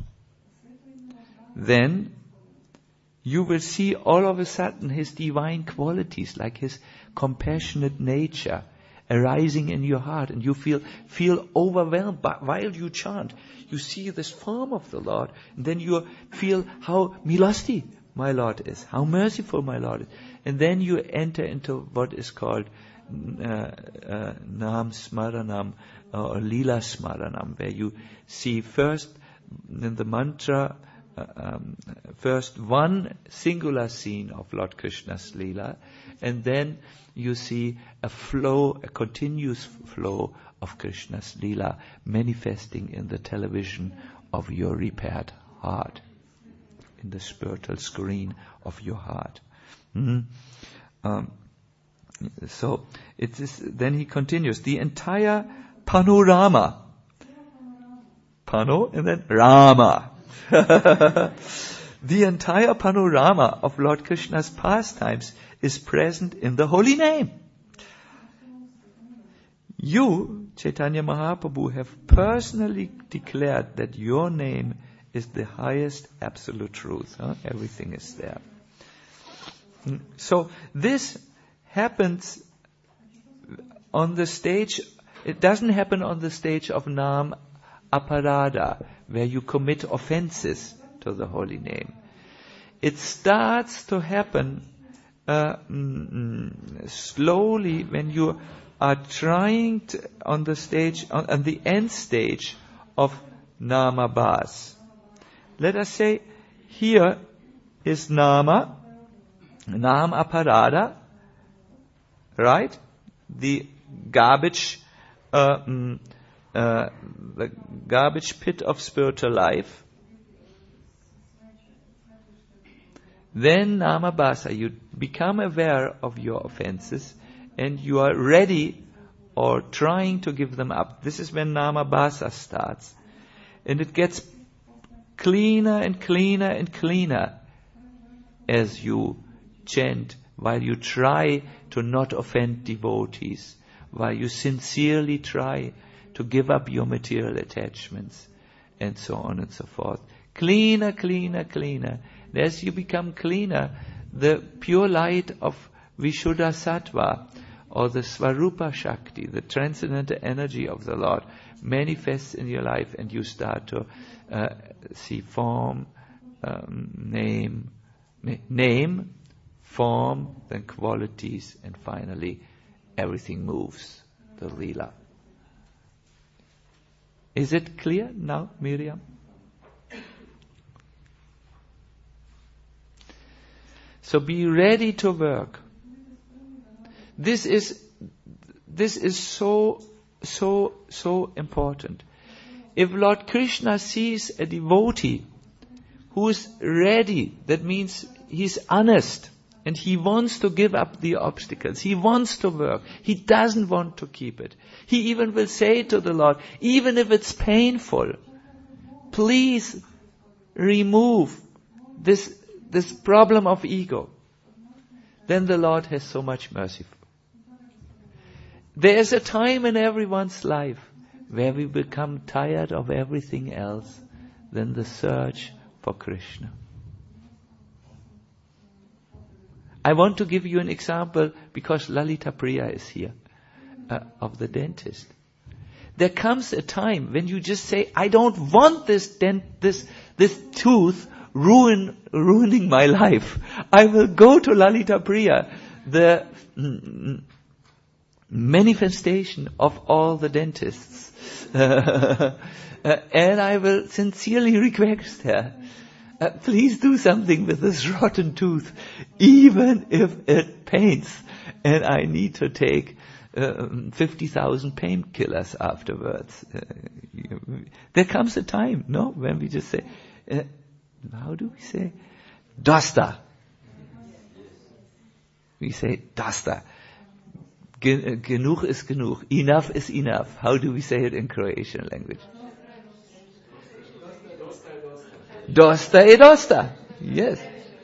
Then you will see all of a sudden his divine qualities, like his compassionate nature, arising in your heart, and you feel feel overwhelmed by, while you chant. You see this form of the Lord, and then you feel how milasti my Lord is, how merciful my Lord is. And then you enter into what is called uh, uh, Nam Smaranam or Lila Smaranam, where you see first in the mantra, uh, um, first one singular scene of Lord Krishna's Leela, and then you see a flow, a continuous flow of Krishna's Leela manifesting in the television of your repaired heart, in the spiritual screen of your heart. Mm-hmm. Um, so it is. Then he continues, the entire panorama, pano and then Rama, the entire panorama of Lord Krishna's pastimes is present in the holy name. You, Chaitanya Mahaprabhu, have personally declared that your name is the highest absolute truth. Huh? Everything is there. So this happens on the stage. It doesn't happen on the stage of Nam Aparada, where you commit offenses to the holy name. It starts to happen uh, mm, slowly when you are trying to, on the stage, on, on the end stage of Nama Bas. Let us say, here is Nama, Nam Aparada, right? The garbage, uh, mm, uh, the garbage pit of spiritual life. Then Nama Basa, you become aware of your offenses and you are ready or trying to give them up. This is when Nama Basa starts. And it gets cleaner and cleaner and cleaner as you chant, while you try to not offend devotees, while you sincerely try to give up your material attachments, and so on and so forth. Cleaner, cleaner, cleaner. And as you become cleaner, the pure light of Vishuddha Sattva, or the Svarupa Shakti, the transcendental energy of the Lord, manifests in your life, and you start to uh, see form, um, name, na- name, form, then qualities, and finally everything moves, the Leela. Is it clear now, Miriam? So be ready to work. This is this is so so so important. If Lord Krishna sees a devotee who is ready, that means he's honest and he wants to give up the obstacles. He wants to work. He doesn't want to keep it. He even will say to the Lord, even if it's painful, please remove this this problem of ego. Then the Lord has so much mercy. There is a time in everyone's life where we become tired of everything else than the search for Krishna. I want to give you an example because Lalita Priya is here, uh, of the dentist. There comes a time when you just say, I don't want this dent, this this tooth ruin ruining my life. I will go to Lalita Priya, the mm, manifestation of all the dentists, uh, and I will sincerely request her, uh, please do something with this rotten tooth, even if it pains, and I need to take uh, fifty thousand painkillers afterwards. Uh, there comes a time, no, when we just say, uh, how do we say? Dosta. We say dosta. Genug is genug. Enough is enough. How do we say it in Croatian language? Dosta e dosta. Yes.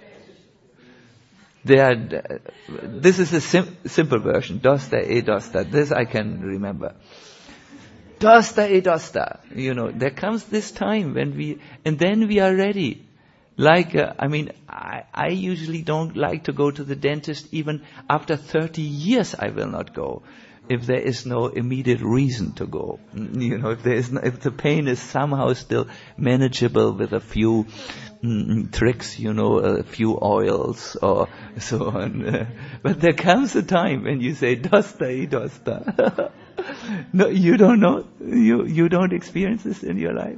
There, this is a sim- simple version. Dosta e dosta. This I can remember. Dosta e dosta. You know, there comes this time when we, and then we are ready. Like, uh, I mean, I, I usually don't like to go to the dentist. Even after thirty years, I will not go if there is no immediate reason to go. You know, if there is no, if the pain is somehow still manageable with a few mm, tricks, you know, a few oils or so on. But there comes a time when you say dosta e dosta. No, you don't know. You you don't experience this in your life.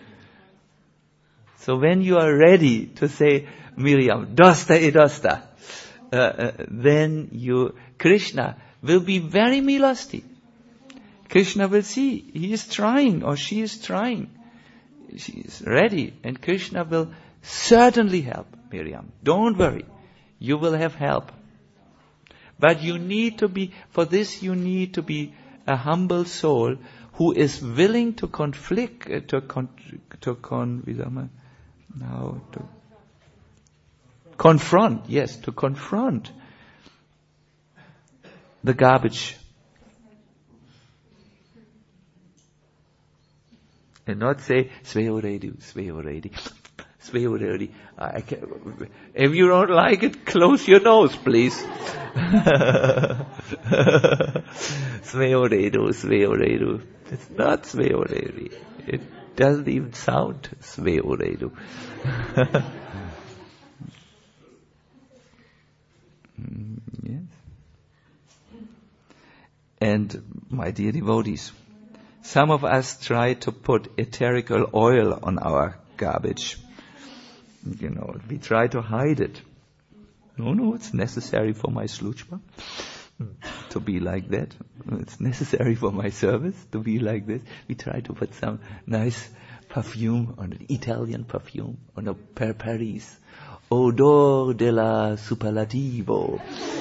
So when you are ready to say, Miriam, dosta e dosta, uh, uh, then you, Krishna will be very milosti. Krishna will see, he is trying or she is trying. She is ready, and Krishna will certainly help Miriam. Don't worry. You will have help. But you need to be, for this you need to be a humble soul who is willing to conflict, uh, to con, to con, wie sagt man? Now, to confront, yes, to confront the garbage. And not say, Sveoredu, Sveoredu, Sveoredu. I can, if you don't like it, close your nose, please. Sveoredu, Sveoredu. It's not Sveoredu. It doesn't even sound Sveoredu. Yes. And my dear devotees, some of us try to put eterical oil on our garbage. You know, we try to hide it. No, no, it's necessary for my sluchpa to be like that. It's necessary for my service to be like this. We try to put some nice perfume on it, Italian perfume, on a per Paris. Odor della superlativo.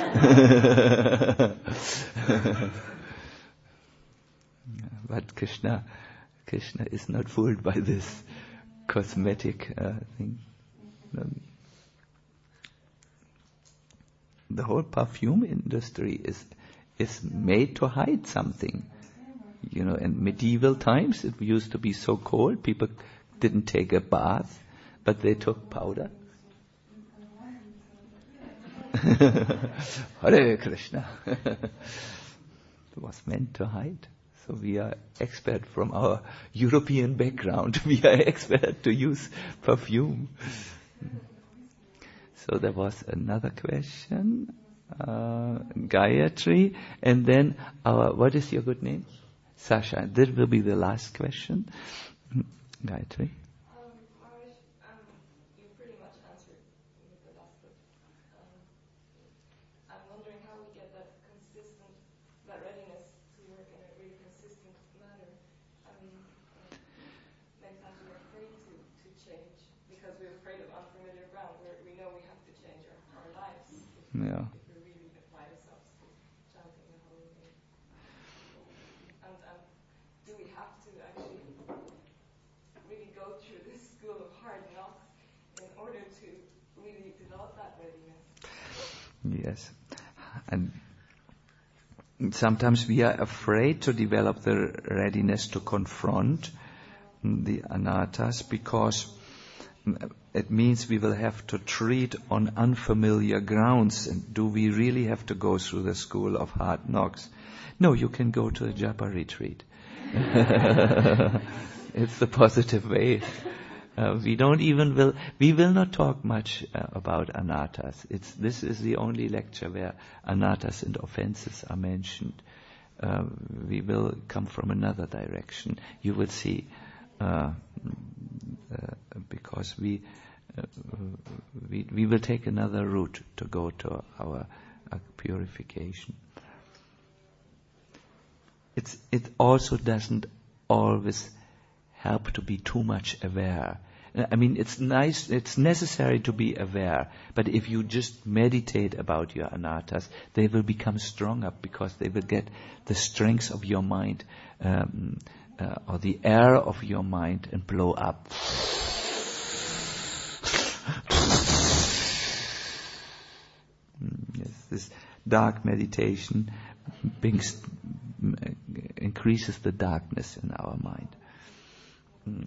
But Krishna, Krishna is not fooled by this cosmetic uh, thing. Um, the whole perfume industry is is made to hide something. You know, in medieval times it used to be so cold, people didn't take a bath, but they took powder. Hare Krishna. It was meant to hide. So we are expert from our European background. We are expert to use perfume. So there was another question. Uh, Gayatri. And then our, what is your good name? Sasha. That will be the last question. Gayatri. Yeah. And um, do we have to actually really go through this school of hard knocks in order to really develop that readiness? Yes. And sometimes we are afraid to develop the readiness to confront the anarthas because it means we will have to treat on unfamiliar grounds. And do we really have to go through the school of hard knocks? No, you can go to a japa retreat. It's the positive way. Uh, we don't even will, we will not talk much uh, about anarthas. It's, this is the only lecture where anarthas and offenses are mentioned. Uh, we will come from another direction. You will see, uh, uh, because we, uh, we, we will take another route to go to our, our purification. It's, it also doesn't always help to be too much aware. I mean, it's nice, it's necessary to be aware, but if you just meditate about your anarthas, they will become stronger because they will get the strength of your mind, um, uh, or the air of your mind and blow up. Yes, this dark meditation brings, increases the darkness in our mind. Mm.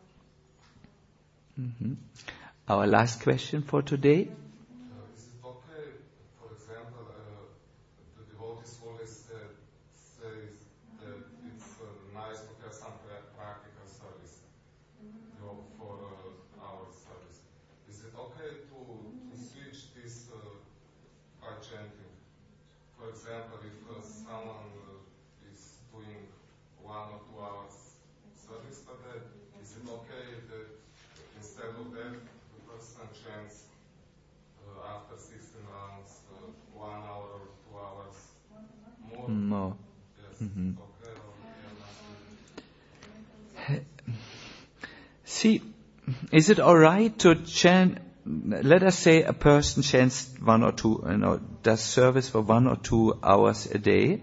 Mm-hmm. Our last question for today. Uh, is it okay, for example, uh, the devotees always uh, say that it's uh, nice to have some practical service, you know, for uh, our service. Is it okay to, to switch this uh, by chanting? For example, if uh, someone uh, is doing one or two hours service per day, is it okay that instead of that, the person chants uh, after sixteen rounds, uh, one hour or two hours more? No. Yes, Mm-hmm. okay. See, is it all right to chant? Let us say a person chants one or two, you know, does service for one or two hours a day.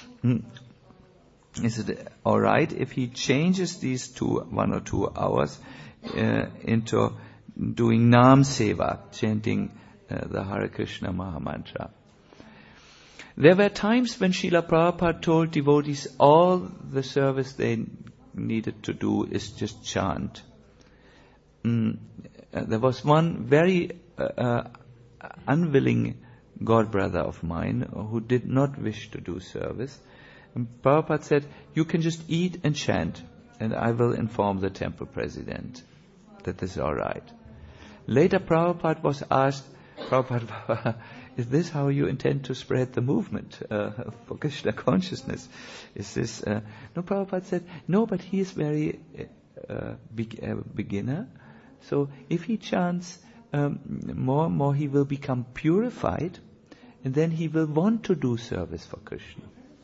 Is it all right if he changes these two, one or two hours uh, into doing Nam Seva, chanting uh, the Hare Krishna Mahamantra? There were times when Srila Prabhupada told devotees all the service they needed to do is just chant. Mm, uh, there was one very uh, uh, unwilling god brother of mine who did not wish to do service. And Prabhupada said, you can just eat and chant, and I will inform the temple president that this is all right. Later Prabhupada was asked, Prabhupada, is this how you intend to spread the movement uh, for Krishna consciousness? Is this... Uh, no, Prabhupada said, no, but he is very uh, big, uh, beginner. So if he chants um, more and more, he will become purified, and then he will want to do service for Krishna.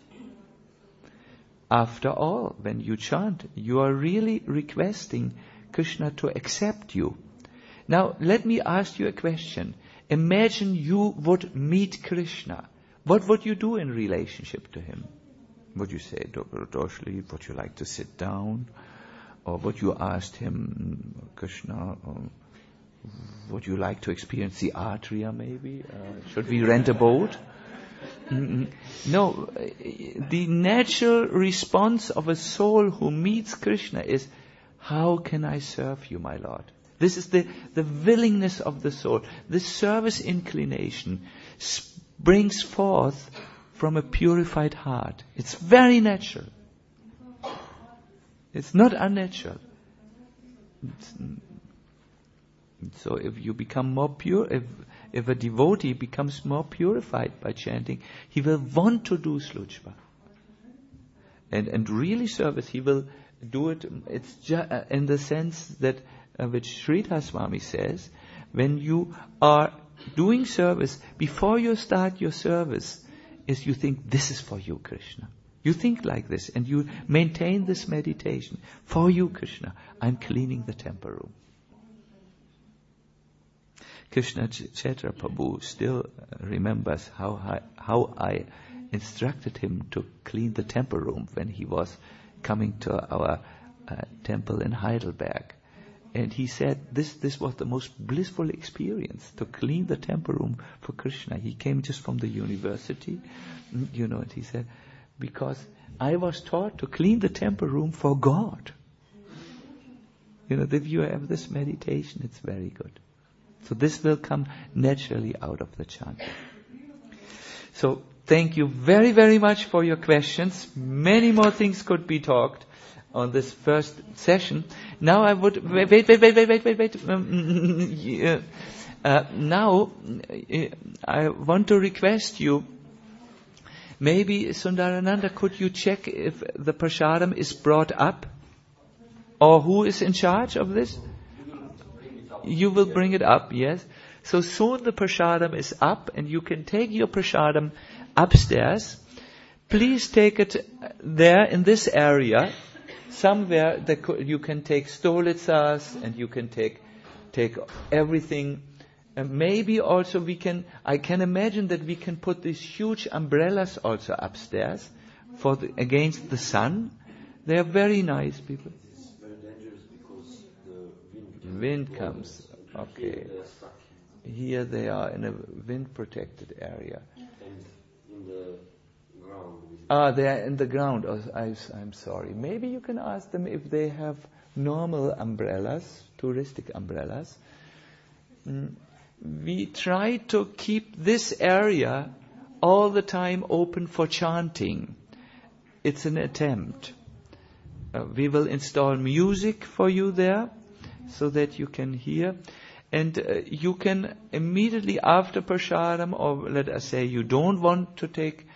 After all, when you chant, you are really requesting Krishna to accept you. Now, let me ask you a question. Imagine you would meet Krishna. What would you do in relationship to him? Would you say, Doshli, would you like to sit down? Or would you ask him, Krishna, um, would you like to experience the Atria maybe? Uh, should we rent a boat? Mm-mm. No, the natural response of a soul who meets Krishna is, how can I serve you, my Lord? This is the, the willingness of the soul. This service inclination springs forth from a purified heart. It's very natural. It's not unnatural. It's, so if you become more pure, if, if a devotee becomes more purified by chanting, he will want to do Sluchva. And, and really service, he will do it, it's ju- in the sense that Uh, which Sridhar Swami says, when you are doing service, before you start your service, is you think, this is for you, Krishna. You think like this, and you maintain this meditation. For you, Krishna, I'm cleaning the temple room. Krishna Chaitra Prabhu still remembers how I, how I instructed him to clean the temple room when he was coming to our uh, temple in Heidelberg. And he said this this was the most blissful experience, to clean the temple room for Krishna. He came just from the university, you know, and he said, because I was taught to clean the temple room for God. You know, if you have this meditation, it's very good. So this will come naturally out of the chanting. So thank you very, very much for your questions. Many more things could be talked on this first session. Now I would wait, wait, wait, wait, wait, wait, wait. Um, uh, now I want to request you. Maybe Sundarananda, could you check if the prasadam is brought up, or who is in charge of this? You will bring it up, yes. So soon the prasadam is up, and you can take your prasadam upstairs. Please take it there in this area. Somewhere that you can take stolitsas, and you can take take everything. And maybe also we can, I can imagine that we can put these huge umbrellas also upstairs for the, against the sun. They are very nice, people. It's very dangerous because the wind, wind comes. Okay. Here they are in a wind protected area. And in the ground. Ah, they are in the ground. Oh, I, I'm sorry. Maybe you can ask them if they have normal umbrellas, touristic umbrellas. Mm. We try to keep this area all the time open for chanting. It's an attempt. Uh, we will install music for you there so that you can hear. And uh, you can immediately after prasadam, or let us say you don't want to take,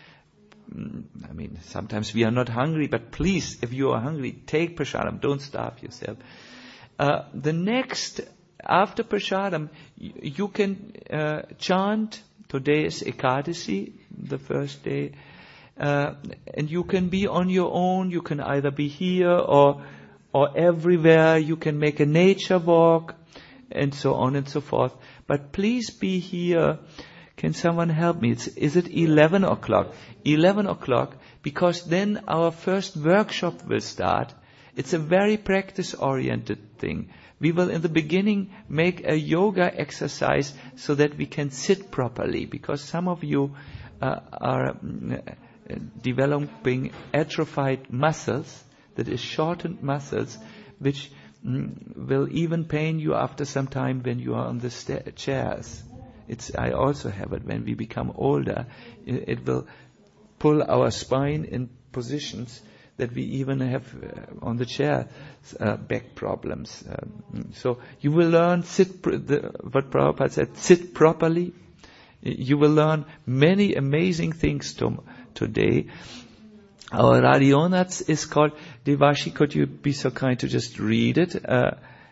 I mean, sometimes we are not hungry, but please, if you are hungry, take prasadam. Don't starve yourself. Uh, the next, after prasadam, you, you can uh, chant. Today is Ekadasi, the first day. Uh, and you can be on your own. You can either be here or or everywhere. You can make a nature walk, and so on and so forth. But please be here. Can someone help me? It's, is it eleven o'clock? eleven o'clock, because then our first workshop will start. It's a very practice-oriented thing. We will in the beginning make a yoga exercise so that we can sit properly, because some of you uh, are uh, developing atrophied muscles, that is shortened muscles, which mm, will even pain you after some time when you are on the sta- chairs. It's, I also have it. When we become older, it, it will pull our spine in positions that we even have uh, on the chair uh, back problems. Um, so you will learn sit pr- the, what Prabhupada said, sit properly. You will learn many amazing things to, today. Our Radionats is called, Devashi, could you be so kind to just read it? Uh,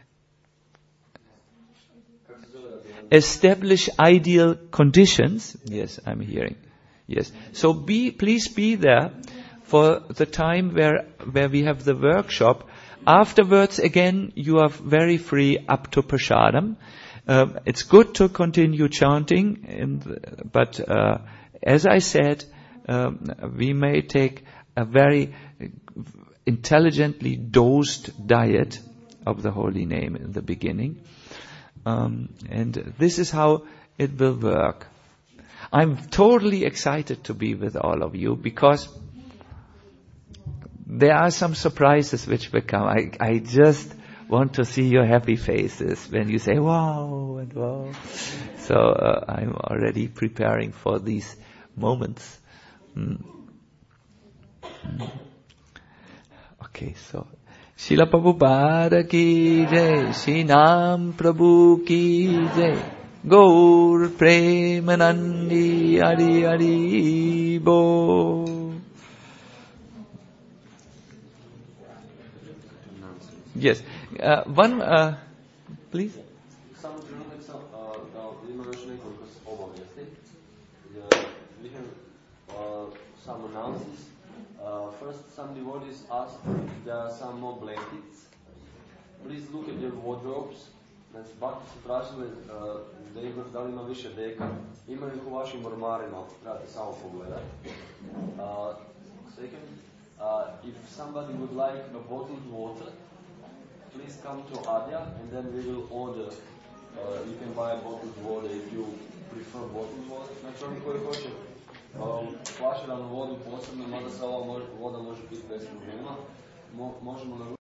Establish ideal conditions. Yes, I'm hearing. Yes. So be, please be there for the time where, where we have the workshop. Afterwards, again, you are very free up to Prasadam. Um, it's good to continue chanting, in the, but uh, as I said, um, we may take a very intelligently dosed diet of the holy name in the beginning. Um, and this is how it will work. I'm totally excited to be with all of you, because there are some surprises which will come. I, I just want to see your happy faces when you say, wow, and wow. So uh, I'm already preparing for these moments. Mm. Mm. Okay, so Srila Prabhupada ki jai, Shri Nam Prabhu ki jai, Gaur Premanandi Hari Hari Bo. Yes, uh, one, uh, please. Само trenutak sam uh, da ima još nekoliko obavijesti. We have uh, some announcements. Uh, first, some devotees asked if there are some more blankets. Please look at your wardrobes. Znači, bakti su tražili uh, da, ima, da li ima više deka. Ima ih u vašim ormarima, trebate samo pogledati. Uh, second, uh, if somebody would like a bottled water, please come to Adya, and then we will order. Uh, you can buy a bottled water if you prefer bottled water. Znači, oni koji hoće uh, flaširanu vodu posebno, mada se ova voda može biti bez problema, Mo, možemo